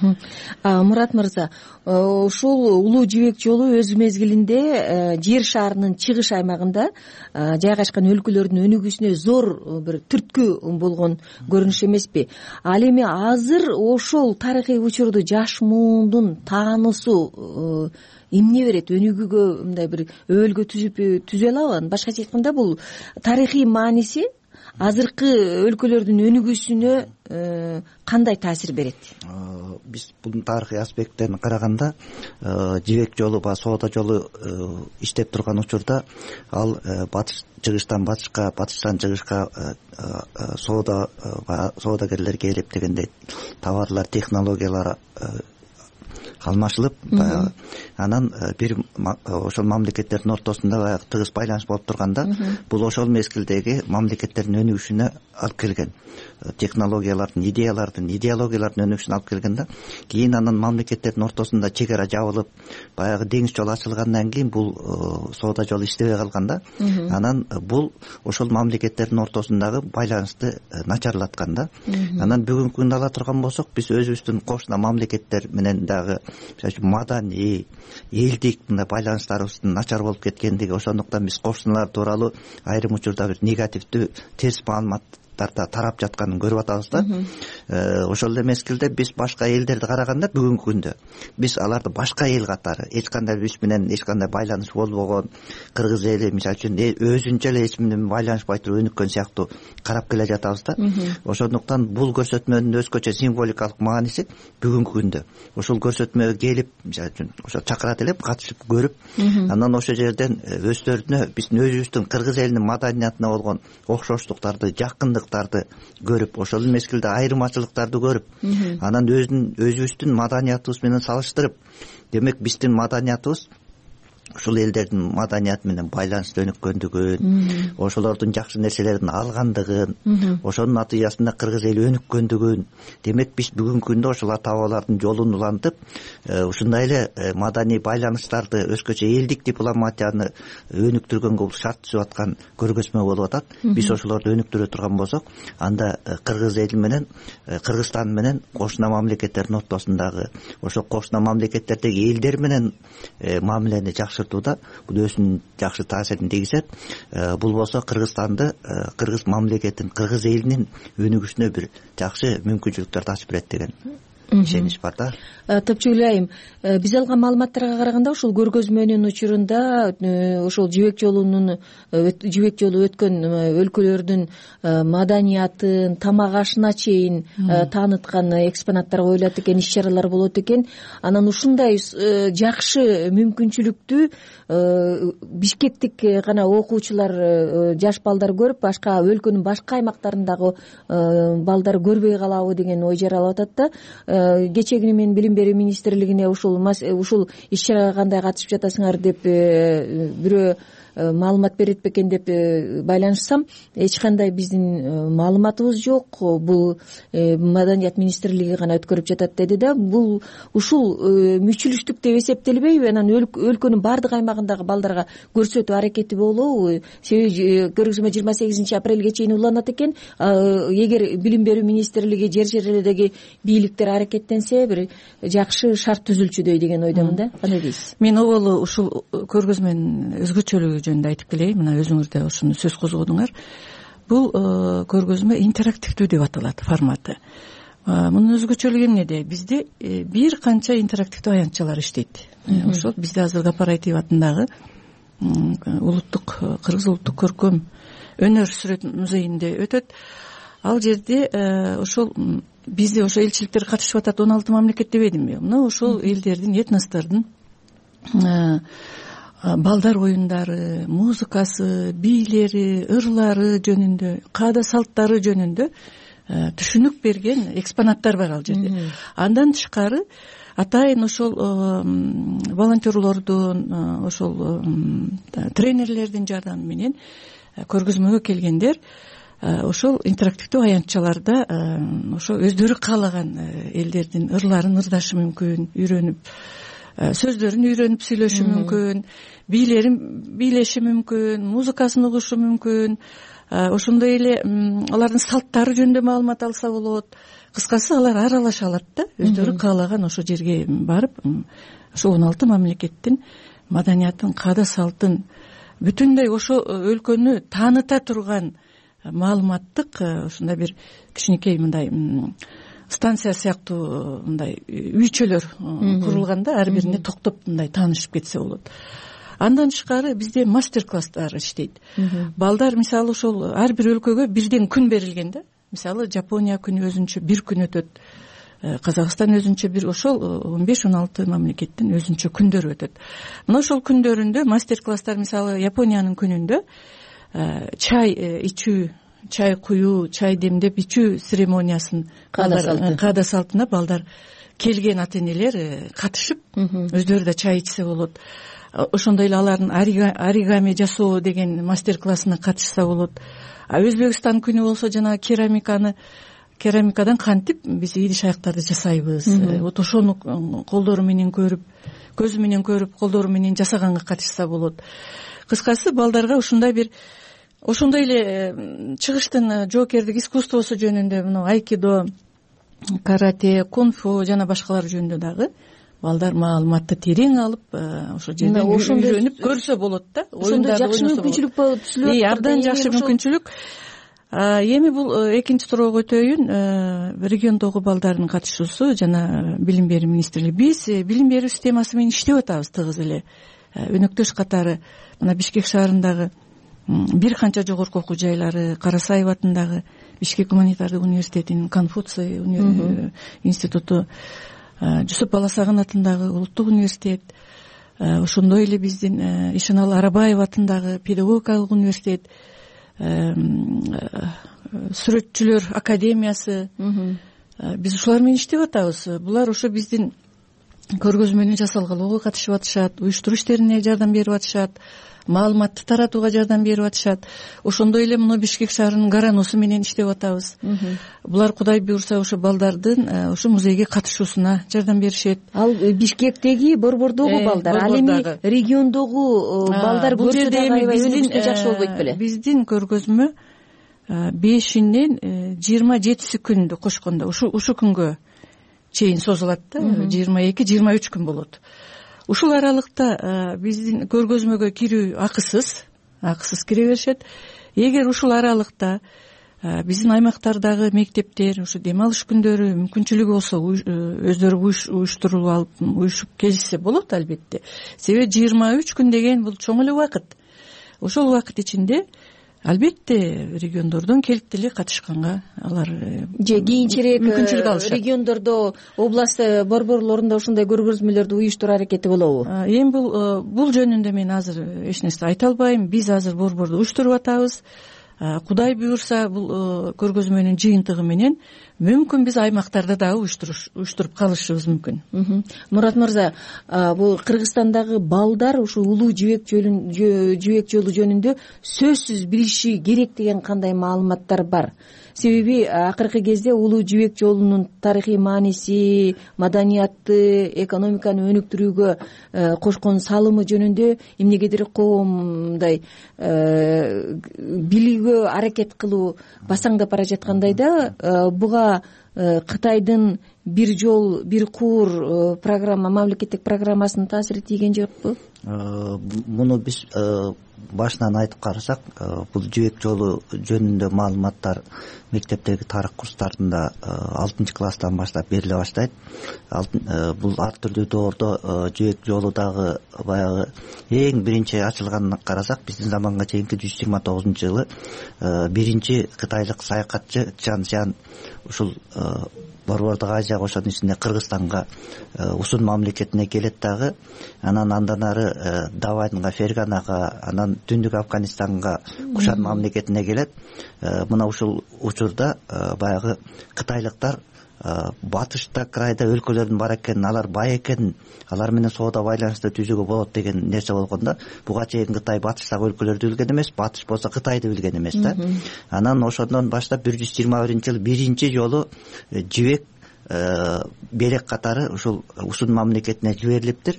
Мурат мырза, ушул улуу жибек жолу өз мезгилинде жер шарынын чыгыш аймагында жайгашкан өлкөлөрдүн өнүгүүсүнө зор бир түрткү болгон көрүнүш эмеспи? Ал эми азыр ошол тарыхый учурду жаш муундун таануусу эмне берет? Өнүгүүгө мындай бир өбөлгө түзө алабы? Башкача айтканда бул тарыхый мааниси азыркы өлкөлөрдүн өнүгүүсүнө кандай таасир берет? Биз бул тарыхый аспекттен караганда жибек жолу ба соода жолу иштеп турган учурда ал батыш чыгыштан батышка, батыштан чыгышка соодагерлер келип дегендей товарлар, технологиялар алмашылып, анан бир ошол мамлекеттердин ортосунда баягы тыгыз байланыш болуп турганда, бул ошол мезгилдеги мамлекеттердин өнүгүшүнө алып келген. Технологиялардын, идеологиялардын өнүгүшүнө алып келгенде, кийин анан мамлекеттердин ортосунда чек ара жабылып, баягы деңиз жолу ачылгандан кийин бул соода жолу иштебей калганда, анан бул ошол мамлекеттердин ортосундагы байланышты начарлаткан да. Анан бүгүнкү күндө ала турган болсок, биз өзүбүздүн кошуна мамлекеттер менен дагы мисалы үчүн маданий элдик мындай байланыштарыбыздын начар болуп кеткендиги, ошондуктан биз кошуналар тууралуу айрым учурда бир негативдүү терс маалыматтарда тарап жатканын көрүп атабыз да. Ошол эле мезгилде биз башка элдерди караганда бүгүнкү күндө биз аларды башка эл катары эч кандай биз менен эч кандай байланыш болбогон кыргыз эли мисалы үчүн өзүнчө эле эч менен байланышпай туруп өнүккөн сыяктуу карап келе жатабыз да. Ошондуктан бул көрсөтмөнүн өзгөчө символикалык мааниси бүгүнкү күндө ушул көрсөтмөгө келип мисалы үчүн ошо чакырат элем катышып көрүп, анан ошол жерден өздөрүнө биздин өзүбүздүн кыргыз элинин маданиятына болгон окшоштуктарды, жакындыктарды көрүп, ошол мезгилде айырмачылыктарды көрүп, анан өзүбүздүн маданиятыбыз менен салыштырып, демек биздин маданиятыбыз ушул элдердин маданияты менен байланыштуу өнүккөндүгүн, ошолордун жакшы нерселерин алгандыгын, ошонун натыйжасында кыргыз эли өнүккөндүгүн, демек биз бүгүнкү күндө ошол ата бабалардын жолун улантып, ушундай эле маданий байланыштарды, өзгөчө элдик дипломатияны өнүктүргөнгө бул шарт түзүп аткан көргөзмө болуп атат. Биз ошолорду өнүктүрө турган болсок, анда кыргыз эли менен, Кыргызстан менен кошуна мамлекеттердин ортосундагы, ошол кошуна мамлекеттердеги элдер менен мамилени жакшыртууда бул өзүнүн жакшы таасирин тийгизет. Бул болсо Кыргызстанды, кыргыз мамлекетин, кыргыз элинин өнүгүшүнө бир жакшы мүмкүнчүлүктөрдү ачып берет деген ишенич бар да. Топчугүл айым, биз алган маалыматтарга караганда ушул көргөзмөнүн учурунда ошол жибек жолу өткөн өлкөлөрдүн маданиятын, тамак ашына чейин тааныткан экспонаттар коюлат экен, иш чаралар болот экен. Анан ушундай жакшы мүмкүнчүлүктү бишкектик гана окуучулар, жаш балдар көрүп, башка өлкөнүн башка аймактарындагы балдар көрбөй калабы деген ой жаралып атат да. Кечеги мен билим берүү министрлигине ушул иш чарага кандай катышып жатасыңар деп бирөө маалымат берет бекен деп байланышсам, эч кандай биздин маалыматыбыз жок, бул маданият министрлиги гана өткөрүп жатат деди да. Бул ушул мүчүлүштүк деп эсептелбейби? Анан өлкөнүн баардык аймагындагы балдарга көрсөтүү аракети болобу? Себеби көргөзмө 28 апрелге чейин уланат экен. Эгер билим берүү министрлиги, жер жерлердеги бийликтер аракеттенсе, бир жакшы шарт түзүлчүдөй деген ойдомун да. Кандай дейсиз? Мен оболу ушул көргөзмөнүн өзгөчөлүгү жөнүндө айтып келейин. Мына өзүңүз да ушуну сөз козгодуңар. Бул көргөзмө интерактивдүү деп аталат форматы. Мунун өзгөчөлүгү эмнеде? Бизде бир канча интерактивдүү аянтчалар иштейт. Ошол бизде азыр Гапар Айтиев атындагы Кыргыз улуттук көркөм өнөр сүрөт музейинде өтөт. Ал жерде ошол бизде ошо элчиликтер катышып атат, 16 мамлекет дебедимби? Мына ошол элдердин, этностордун балдар оюндары, музыкасы, бийлери, ырлары жөнүндө, каада салттары жөнүндө түшүнүк берген экспонаттар бар ал жерде. Андан тышкары атайын ошол волонтерлордун, ошол тренерлердин жардамы менен көргөзмөгө келгендер ошол интерактивдүү аянтчаларда ошо өздөрү каалаган элдердин ырларын ырдашы мүмкүн, үйрөнүп, сөздөрүн үйрөнүп сүйлөшү мүмкүн, бийлерин бийлеши мүмкүн, музыкасын угушу мүмкүн, ошондой эле алардын салттары жөнүндө маалымат алса болот. Кыскасы алар аралаша алат да, өздөрү каалаган ошо жерге барып, ошо 16 мамлекеттин маданиятын, каада салтын, бүтүндөй ошо өлкөнү тааныта турган маалыматтык ушундай бир кичинекей мындай станция сыяктуу мындай үйчөлөр курулганда, ар бирине токтоп мындай таанышып кетсе болот. Андан тышкары бизде мастер-класстар иштейт. Балдар мисалы ошол ар бир өлкөгө бирден күн берилген да. Мисалы Жапония күнү өзүнчө бир күн өтөт. Казакстан өзүнчө бир, ошол 15-16 мамлекеттин өзүнчө күндөрү өтөт. Мына ошол күндөрүндө мастер-класстар, мисалы Япониянын күнүндө чай ичүү, чай куюу, чай демдеп ичүү церемониясын, каада салтына балдар келген ата-энелер катышып, өздөрү да чай ичсе болот. Ошондой эле алардын оригами жасоо деген мастер-классына катышса болот. Өзбекстан күнү болсо жана керамикадан кантип биз идиш аяктарды жасайбыз. Вот ошону колдору менен көрүп, көзү менен көрүп, колдору менен жасаганга катышса болот. Кыскасы балдарга ушундай бир, ошондой эле чыгыштын жоокердик искусствосу жөнүндө, мына айкидо, карате, кунг-фу жана башкалар жөнүндө дагы балдар маалыматты терең алып ошол жерден үйрөнүп көрсө болот да. Ошондой жакшы мүмкүнчүлүк түзүлөт. Абдан жакшы мүмкүнчүлүк. Эми бул экинчи туроого өтөйүн. Региондогу балдардын катышуусу жана билим берүү министрлиги. Биз билим берүү системасы менен иштеп атабыз тыгыз эле. Өнөктөш катары мына Бишкек шаарындагы бир канча жогорку окуу жайлары, Карасаев атындагы Бишкек гуманитардык университетинин Конфуций институту, Жусуп Баласагын атындагы улуттук университет, ошондой эле биздин Ишеналы Арабаев атындагы педагогикалык университет, сүрөтчүлөр академиясы, биз ушулар менен иштеп атабыз. Булар ошо биздин көргөзмөнү жасалгалоого катышып атышат, уюштуруу иштерине жардам берип атышат, маалыматты таратууга жардам берип атышат. Ошондой эле мына Бишкек шаарынын Гараносу менен иштеп атабыз. Булар Кудай буйрса ошо балдардын ошо музейге катышуусуна жардам беришет. Ал Бишкектеги борбордогу балдар, ал эми региондогу балдар көрсө дагы аябай өнүгүштүү жакшы болбойт беле? Биздин көргөзмө 5-ден 27 күндү кошкондо ушу күнгө чейин созулат да, 22-23 күн болот. Ушул аралыкта биздин көргөзмөгө кирүү акысыз кире беришет. Эгер ушул аралыкта биздин аймактардагы мектептер ушу дем алыш күндөрү мүмкүнчүлүгү болсо өздөрү уюштуруп алып уюшуп келишсе болот албетте. Себеби 23 күн деген бул чоң эле убакыт. Ошол убакыт ичинде албетте региондордон келип деле катышканга алар же кийинчерээк мүмкүнчүлүк алышат. Региондордо, област борборлорунда ушундай көргөзмөлөрдү уюштуруу аракети болобу? Эми бул жөнүндө мен азыр эч нерсе айта албайм. Биз азыр борборду уюштуруп атабыз. Кудай буйрса бул көргөзмөнүн жыйынтыгы менен мүмкүн биз аймактарда дагы уюштуруп калышыбыз мүмкүн. Мурат мырза, бул Кыргызстандагы балдар ушу улуу жибек жолу жөнүндө сөзсүз билиши керек деген кандай маалыматтар бар? Себеби акыркы кезде улуу жибек жолунун тарыхый мааниси, маданиятты, экономиканы өнүктүрүүгө кошкон салымы жөнүндө эмнегедир коомдой билүүгө аракет кылуу басаңдап бара жаткандай да, буга Кытайдын бир жол бир куур программа, мамлекеттик программасынын таасири тийген жокпу? Муну биз башынан айтып карасак, бул жибек жолу жөнүндө маалыматтар мектептеги тарых курстарында 6 класстан баштап бериле баштайт. Бул ар түрдүү доордо жибек жолу дагы баягы эң биринчи ачылганын карасак, биздин заманга чейинки 129-жылы биринчи кытайлык саякатчы Чжан Сян ушул Борбордук Азия кошонун ичинде Кыргызстанга, Усун мамлекетине келет дагы, анан андан ары Даванга, Ферганага, анан Түндүк Афганистанга, Кушан мамлекетине келет. Мына ушул учурда баягы кытайлыктар батышта крайда өлкөлөрдүн бар экенин, алар бай экенин, алар менен соода байланышты түзүүгө болот деген нерсе болгондо, буга чейин Кытай батыштагы өлкөлөрдү билген эмес, батыш болсо Кытайды билген эмес да. Анан ошондон баштап 121-жылы биринчи жолу жибек белек катары ушул Усун мамлекетине жиберилиптир.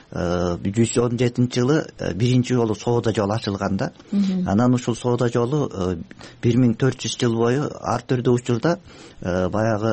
117-жылы биринчи жолу соода жол ачылган да. Анан ушул соода жолу 1400 жыл бою ар түрдүү учурда баягы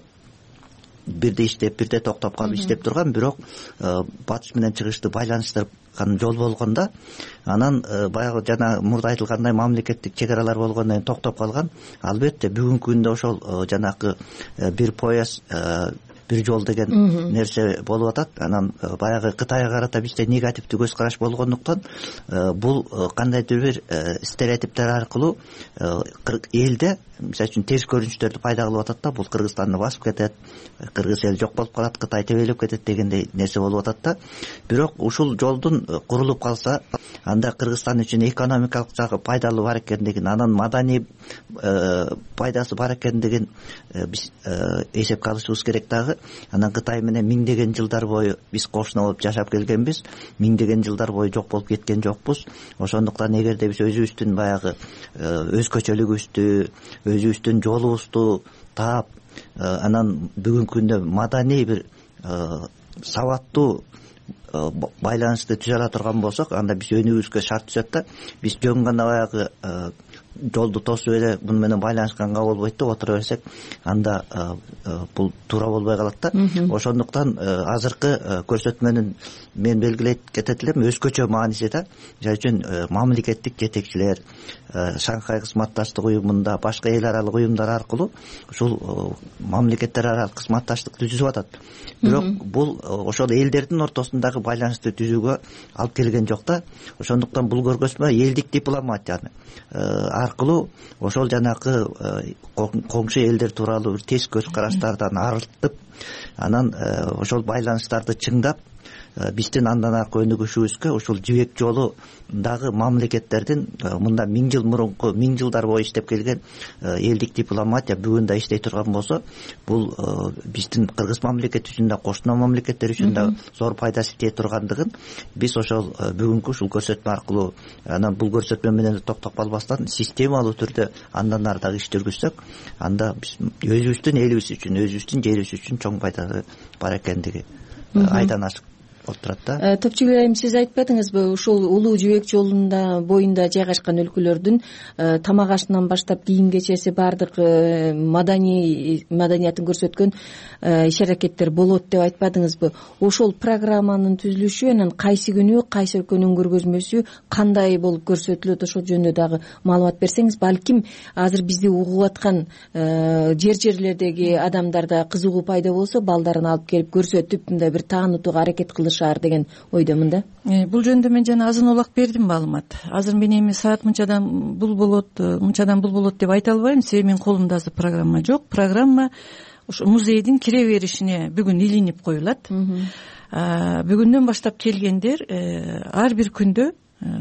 бирде иштеп, бирде токтоп калып иштеп турган, бирок батыш менен чыгышты байланыштырган жол болгондо, анан баягы жана мурда айтылгандай мамлекеттик чек аралар болгондон кийин токтоп калган. Албетте бүгүнкү күндө ошол жанакы бир пояс бир жол деген нерсе болуп атат. Анан баягы Кытайга карата бизде негативдүү көз караш болгондуктан бул кандайдыр бир стереотиптер аркылуу элде мисалы үчүн терс көрүнүштөрдү пайда кылып атат да, бул Кыргызстанды басып кетет, кыргыз эл жок болуп калат, Кытай тебелеп кетет дегендей нерсе болуп атат да. Бирок ушул жолдун курулуп калса, анда Кыргызстан үчүн экономикалык жагы пайдалуу бар экендигин, анан маданий пайдасы бар экендигин биз эсепке алышыбыз керек дагы. Анан Кытай менен миңдеген жылдар бою биз кошуна болуп жашап келгенбиз, миңдеген жылдар бою жок болуп кеткен жокпуз. Ошондуктан эгерде биз өзүбүздүн баягы өзгөчөлүгүбүздү, өзүбүздүн жолубузду таап, анан бүгүнкү күндө маданий бир сабаттуу байланышты түзө ала турган болсок, анда биз өнүгүүбүзгө шарт түзөт да. Биз жөн гана баягы жолду тосуп эле муну менен байланышканга болбойт деп отура берсек анда бул туура болбой калат да. Ошондуктан азыркы көрсөтмөнүн мен белгилей кетет элем өзгөчө мааниси да. Жай үчүн мамлекеттик жетекчилер Шанхай кызматташтык уюмунда башка эл аралык уюмдар аркылуу ушул мамлекеттер аралык кызматташтык түзүп атат. Бирок бул ошол элдердин ортосундагы байланышты түзүүгө алып келген жок да. Ошондуктан бул көргөзмө элдик дипломатияны аркылуу ошол жанакы коңшу элдер тууралуу бир тез көз караштардан арылтып, анан ошол байланыштарды чыңдап, биздин андан аркы өнүгүшүбүзгө ушул жибек жолундагы мамлекеттердин мында 1000 жыл мурунку 1000 жылдар бою иштеп келген элдик дипломатия бүгүн да иштей турган болсо, бул биздин кыргыз мамлекети үчүн да, кошуна мамлекеттер үчүн да зор пайдасы тие тургандыгын биз ошол бүгүнкү ушул көрсөтмө аркылуу, анан бул көрсөтмө менен токтоп калбастан системалуу түрдө андан ары дагы иш жүргүзсөк, анда биз өзүбүздүн элибиз үчүн, өзүбүздүн жерибиз үчүн чоң пайдасы бар экендиги айдан ашык болуп турат да. Топчубек айым, сиз айтпадыңызбы, ушул улуу жибек жолунда боюнда жайгашкан өлкөлөрдүн тамак ашынан баштап кийим-кечеси баардык маданиятын көрсөткөн иш-аракеттер болот деп айтпадыңызбы? Ошол программанын түзүлүшү анан кайсы күнү кайсы өлкөнүн көргөзмөсү кандай болуп көрсөтүлөт, ошол жөнүндө дагы маалымат берсеңиз, балким азыр бизди угуп аткан жерлердеги адамдарда кызыгуу пайда болсо, балдарын алып келип көрсөтүп, мындай бир таанытууга аракет кылышаар деген ойдомун да. Бул жөнүндө мен жана азын улак бердим маалымат. Азыр мен эми саат мынчадан бул болот деп айта албайм, себеби менин колумда азыр программа жок. Программа ошо музейдин кире беришине бүгүн илинип коюлат. Бүгүндөн баштап келгендер ар бир күндө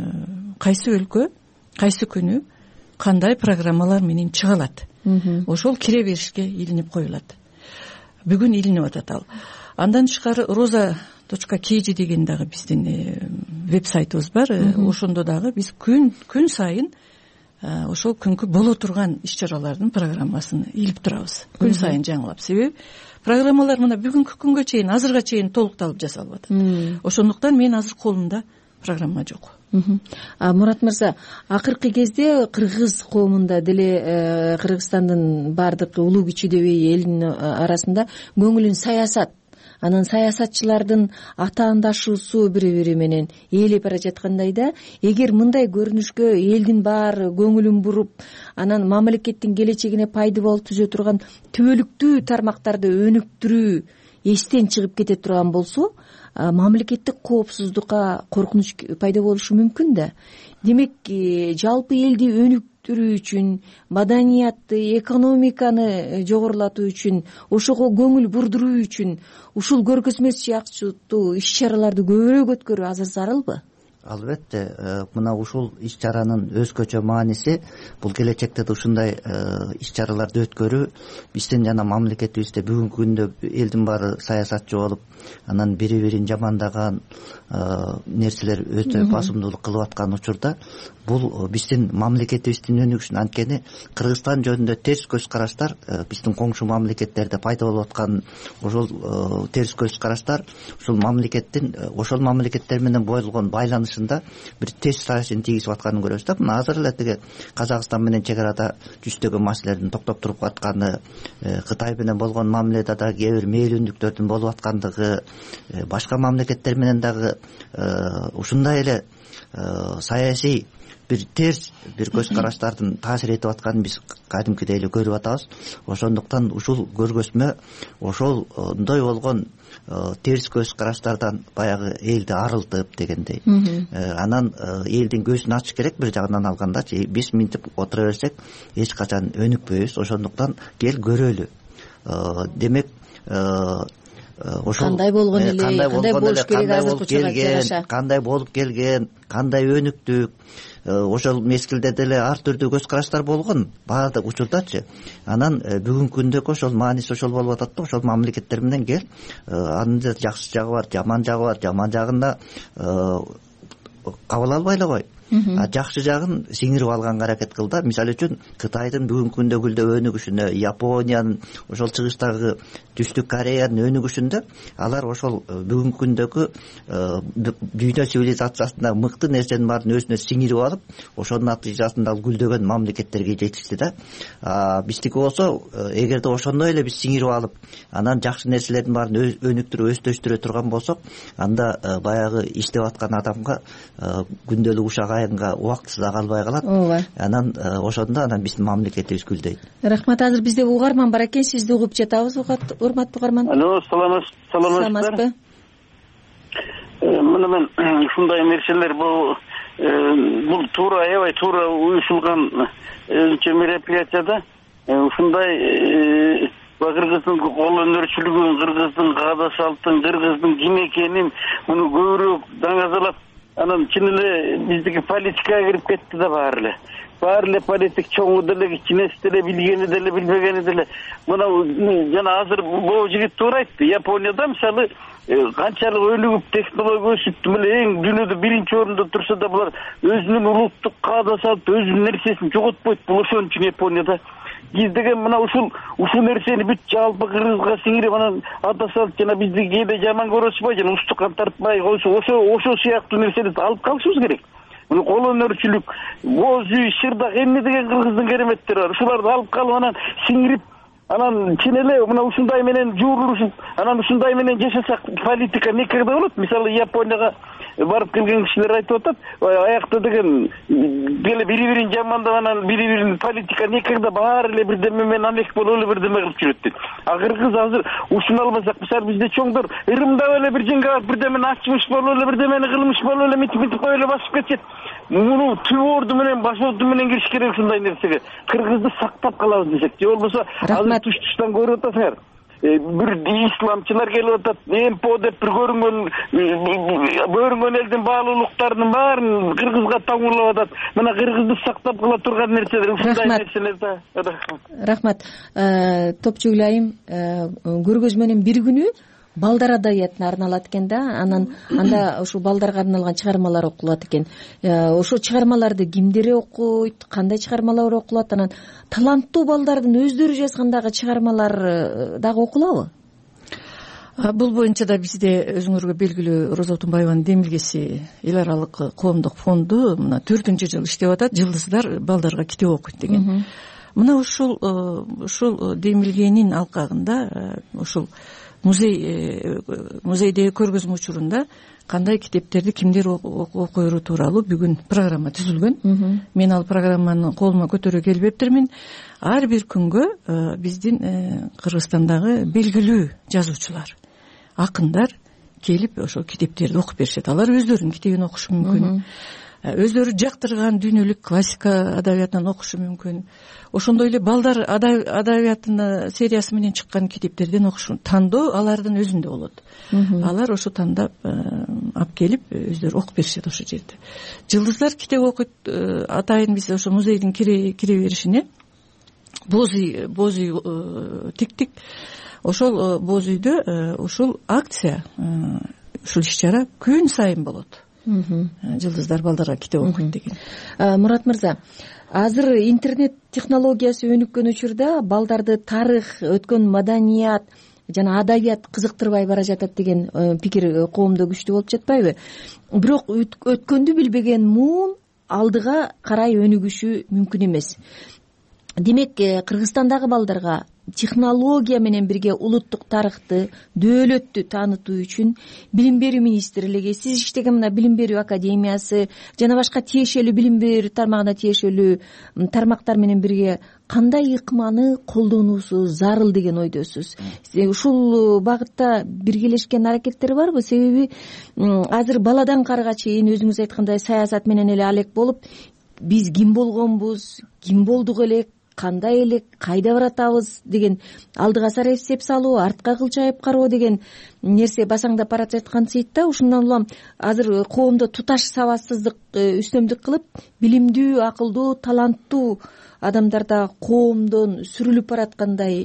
кайсы өлкө, кайсы күнү кандай программалар менен чыга алат. Ошол кире беришке илинип коюлат. Бүгүн илинип атат ал. Андан тышкары roza.kg деген дагы биздин веб-сайтыбыз бар. Ошондо дагы биз күн сайын ошол күнкү боло турган иш-чаралардын программасын илип турабыз. Күн сайын жаңылап. Себеби программалар мына бүгүнкү күнгө чейин, азырга чейин толукталып жасалып атат. Ошондуктан мен азыр колумда программа жок. Мурат мырза, акыркы кезде кыргыз коомунда деле Кыргызстандын баардык улуу кичидеби элинин арасында көңүлүн саясат, анан саясатчылардын атаандашуусу бири-бири менен ээлеп бара жаткандай да, эгер мындай көрүнүшкө элдин баары көңүлүн буруп, анан мамлекеттин келечегине пайдалуу болуп түзө турган түбөлүктүү тармактарды өнүктүрүү эстен чыгып кете турган болсо, мамлекеттик коопсуздукка коркунуч пайда болушу мүмкүн да. Демек, жалпы элди өнүктүрүү үчүн, маданиятты, экономиканы жогорулатуу үчүн, ошого көңүл бурдуруу үчүн ушул көргөзмө сыяктуу иш-чараларды көбүрөөк өткөрүү азыр зарылбы? Албетте, мына ушул иш-чаранын өзгөчө мааниси бул келечекте да ушундай иш-чараларды өткөрүү биздин жана мамлекетибизде бүгүнкү күндө элдин баары саясатчы болуп, анан бири-бирин жамандаган нерселер өтө басымдуулук кылып аткан учурда бул биздин мамлекетибиздин өнүгүшүн, анткени Кыргызстан жөнүндө терс көз караштар биздин коңшу мамлекеттерде пайда болуп аткан ошол терс көз караштар ушул мамлекеттин ошол мамлекеттер менен болгон байланышында бир терс таасирин тийгизип атканын көрөбүз да. Мына азыр эле тиги Казакстан менен чек арада жүздөгөн маселелердин токтоп туруп атканы, Кытай менен болгон мамиледе дагы кээ бир мээлүүндүктөрдүн болуп аткандыгы, башка мамлекеттер менен дагы ушундай эле саясий бир терс бир көз караштардын таасир этип атканын биз кадимкидей эле көрүп атабыз. Ошондуктан ушул көргөзмө ошондой болгон терс көз караштардан баягы элди арылтып дегендей, анан элдин көзүн ачыш керек. Бир жагынан алгандачы биз минтип отура берсек эч качан өнүкпөйбүз. Ошондуктан кел көрөлү. Демек кандай болгон эле, кандай болуш керек, азыркы учурга жараша, кандай болуп келген, кандай өнүктүк, ошол мезгилде деле ар түрдүү көз караштар болгон баардык учурдачы. Анан бүгүнкү күндөгү ошол мааниси ошол болуп атат да. Ошол мамлекеттер менен кел, анын жакшы жагы бар, жаман жагы бар, жаман жагында кабыл албай эле кой. жакшы жагын сиңирип алганга аракет кылды. Мисалы үчүн Кытайдын бүгүнкү күндө өнүгүшүнө, Япониянын, ошол чыгыштагы Түштүк Кореянын өнүгүшүндө алар ошол бүгүнкү күндөгү дүйнө цивилизациясындагы мыкты нерсенин баарын өзүнө сиңирип алып, ошонун натыйжасында гүлдөгөн мамлекеттерге жетишти да. Биздики болсо, эгерде ошондой эле биз сиңирип алып, анан жакшы нерселердин баарын өнүктүрүп өстөштүрө турган болсок, анда баягы иштеп аткан адамга күндөлүк ушак айынга убактысы да калбай калат. Анан ошондо биздин мамлекетибиз гүлдөйт. Рахмат. Азыр бизде угарман бар экен, сизди угуп жатабыз, урматтуу угарман. Алло, саламатсызбы? Мына мен ушундай нерселер бул туура, аябай туура уюшулган мероприятияда ушундай кыргыздын кол өнөрчүлүгүн, кыргыздын каада салттын, кыргыздын ким экенин муну көбүрөөк даңазалап, анан чын эле биздики политикага кирип кетти да баары эле политик чоңу деле, кичинеси деле, билгени деле, билбегени деле. Мына жана азыр бул жигит туура айтты. Японияда мисалы канчалык өнүгүп, технология өсүп, эң дүйнөдө биринчи орунда турса да булар өзүнүн улуттук каада салт, өзүнүн нерсесин жоготпойт. Бул ошон үчүн Японияда биз деген мына ушул нерсени бүт жалпы кыргызга сиңирип, анан ата салт жана бизди кээде жаман көрүшпөй, жана устукан тартпай койсо, ошол сыяктуу нерселерди алып калышыбыз керек. Мына кол өнөрчүлүк, боз үй, шырдак, эмне деген кыргыздын кереметтери бар. Ушуларды алып калып, анан сиңирип, анан чын эле мына ушундай менен жуурулушуп, анан ушундай менен жашасак, политика некеде болот. Мисалы Японияга барып келген кишилер айтып атат, аякта деген деле бири-бирин жамандап, анан бири-бирин политика некеде баары эле бирдеме менен амек болуп эле бирдеме кылып жүрөт дейт. Кыргыз азыр ушуну албасак, мисалы бизде чоңдор ырымдап эле бир жеңге барып бирдемени ачмыш болуп эле, бирдемени кылмыш болуп эле, митип коюп эле басып кетет. Муну түбөрдү менен, башорду менен кириш керек ушундай нерсеге. Кыргызды сактап калабыз десек, же болбосо азыр туш-туштан көрүп атасыңар. Бир исламчылар келип атат, МПО деп бир көрүнгөн элдин баалуулуктарынын баарын кыргызга таңуулап атат. Мына кыргызды сактап кала турган нерселер ушундай нерселер да. Рахмат. Топчугул айым, көргөз менен бир күнү балдар адабиятына арналат экен да, анда ушул балдарга арналган чыгармалар окулат экен. Ошол чыгармаларды кимдер окуйт, кандай чыгармалар окулат, анан таланттуу балдардын өздөрү жазгандагы чыгармалар дагы окулабы? Бул боюнча да бизде өзүңөргө белгилүү Роза Отунбаеванын Демилгеси эл аралык коомдук фонду мына 4-жыл иштеп атат, Жылдыздар балдарга китеп окуйт деген. Мына ушул Демилгенин алкагында ушул музейдеги көргөзмө учурунда кандай китептерди кимдер окуйру тууралуу бүгүн программа түзүлгөн. Мен ал программаны колума көтөрө келбептирмин. Ар бир күнгө биздин Кыргызстандагы белгилүү жазуучулар, акындар келип ошол китептерди окуп беришет. Алар өздөрүнүн китебин окушу мүмкүн. Өздөрү жактырган дүйнөлүк классика адабиятынан окушу мүмкүн. Ошондой эле балдар адабиятына сериясы менен чыккан китептерден окушу, тандоо алардын өзүндө болот. Алар ошо тандап алып келип өздөрү окуп беришет ошол жерде. Жылдыздар китеп окуйт. Атайын биз ошо музейдин кире беришине боз үй тиктик. Ошол боз үйдө ушул акция, ушул иш-чара күн сайын болот. Жылдыздар балдарга китеп окуйт деген. Мурат мырза, азыр интернет технологиясы өнүккөн учурда балдарды тарых, өткөн маданият жана адабият кызыктырбай бара жатат деген пикир коомдо күчтүү болуп жатпайбы? Бирок өткөндү билбеген муун алдыга карай өнүгүшү мүмкүн эмес. Демек, Кыргызстандагы балдарга технология менен бирге улуттук тарыхты, дөөлөттү таанытуу үчүн Билим берүү министрлиги, сиз иштеген мына Билим берүү академиясы жана башка тиешелүү билим берүү тармагына тиешелүү тармактар менен бирге кандай ыкманы колдонуусу зарыл деген ойдосуз? Ушул багытта биргелешкен аракеттер барбы? Себеби азыр баладан карга чейин өзүңүз айткандай саясат менен эле алек болуп, биз ким болгонбуз, ким болдук элек, кандай элек, кайда баратабыз деген алдыга сара эсеп салуу, артка кылчайып кароо деген нерсе басаңдап бара жаткан сейт да. Ушундан улам азыр коомдо туташ сабатсыздык үстөмдүк кылып, билимдүү, акылдуу, таланттуу адамдар да коомдон сүрүлүп бараткандай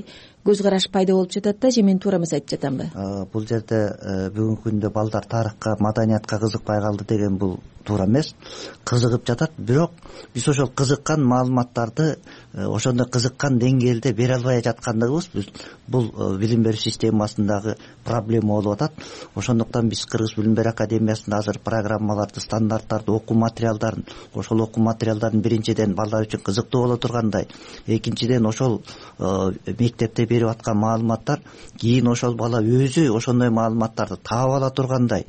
көз караш пайда болуп жатат да же мен туура эмес айтып жатамбы? Бул жерде бүгүнкү күндө балдар тарыхка, маданиятка кызыкпай калды деген бул туура эмес. Кызыгып жатат, бирок биз ошол кызыккан маалыматтарды ошондой кызыккан деңгээлде бере албай жаткандыгыбыз бул билим берүү системасындагы проблема болуп атат. Ошондуктан биз Кыргыз билим берүү академиясында азыр программаларды, стандарттарды, окуу материалдарын, ошол окуу материалдарын биринчиден балдар үчүн кызыктуу боло тургандай, экинчиден ошол мектепте берип аткан маалыматтар кийин ошол бала өзү ошондой маалыматтарды таап ала тургандай,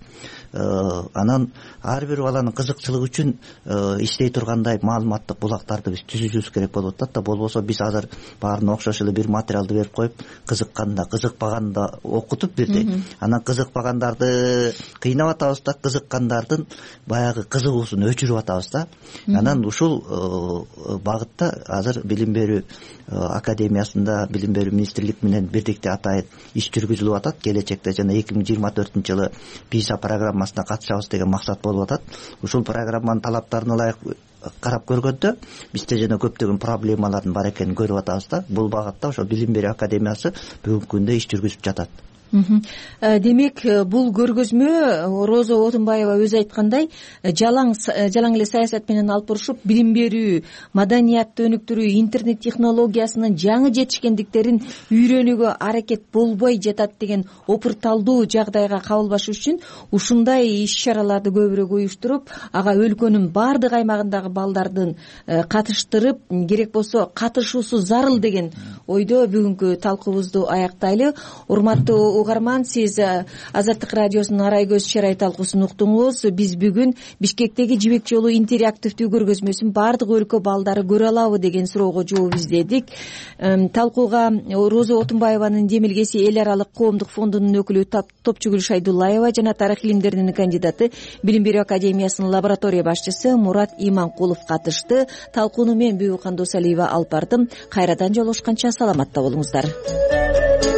анан ар бир баланын кызыкчылыгы үчүн иштей тургандай маалыматтык булактарды биз түзүшүбүз керек болуп атат да. Болбосо биз азыр баарына окшош эле бир материалды берип коюп, кызыкканда, кызыкпаганда окутуп бирдей, анан кызыкпагандарды кыйнап атабыз да, кызыккандардын баягы кызыгуусун өчүрүп атабыз да. Анан ушул багытта азыр билим берүү академиясында билим берүү министрлик менен бирдикте атайын иш жүргүзүлүп атат. Келечекте жана 2024-жылы PISA программасына катышабыз деген максат болуп атат. Ушул программанын талаптарына ылайык карап көргөндө бизде жана көптөгөн проблемалардын бар экенин көрүп атабыз да. Бул багытта ошо билим берүү академиясы бүгүнкү күндө иш жүргүзүп жатат. Демек бул көргөзмө Роза Отунбаева өзү айткандай жалаң эле саясат менен алып барышып, билим берүү, маданиятты өнүктүрүү, интернет технологиясынын жаңы жетишкендиктерин үйрөнүүгө аракет болбой жатат деген опурталдуу жагдайга кабылбаш үчүн ушундай иш-чараларды көбүрөөк уюштуруп, ага өлкөнүн баардык аймагындагы балдардын катыштырып, керек болсо катышуусу зарыл деген ойдо бүгүнкү талкуубузду аяктайлы. Урматтуу угарман, сиз Азаттык радиосунун Арай көз чарай талкуусун уктуңуз. Биз бүгүн Бишкектеги Жибек жолу интерактивдүү көргөзмөсүн баардык өлкө балдары көрө алабы деген суроого жооп издедик. Талкууга Роза Отунбаеванын демилгеси эл аралык коомдук фондунун өкүлү Топчугүл Шайдуллаева жана тарых илимдеринин кандидаты, билим берүү академиясынын лаборатория башчысы Мурат Иманкулов катышты. Талкууну мен Бүбү Кандосалиева алып бардым. Кайрадан жолугушканча саламатта болуңуздар.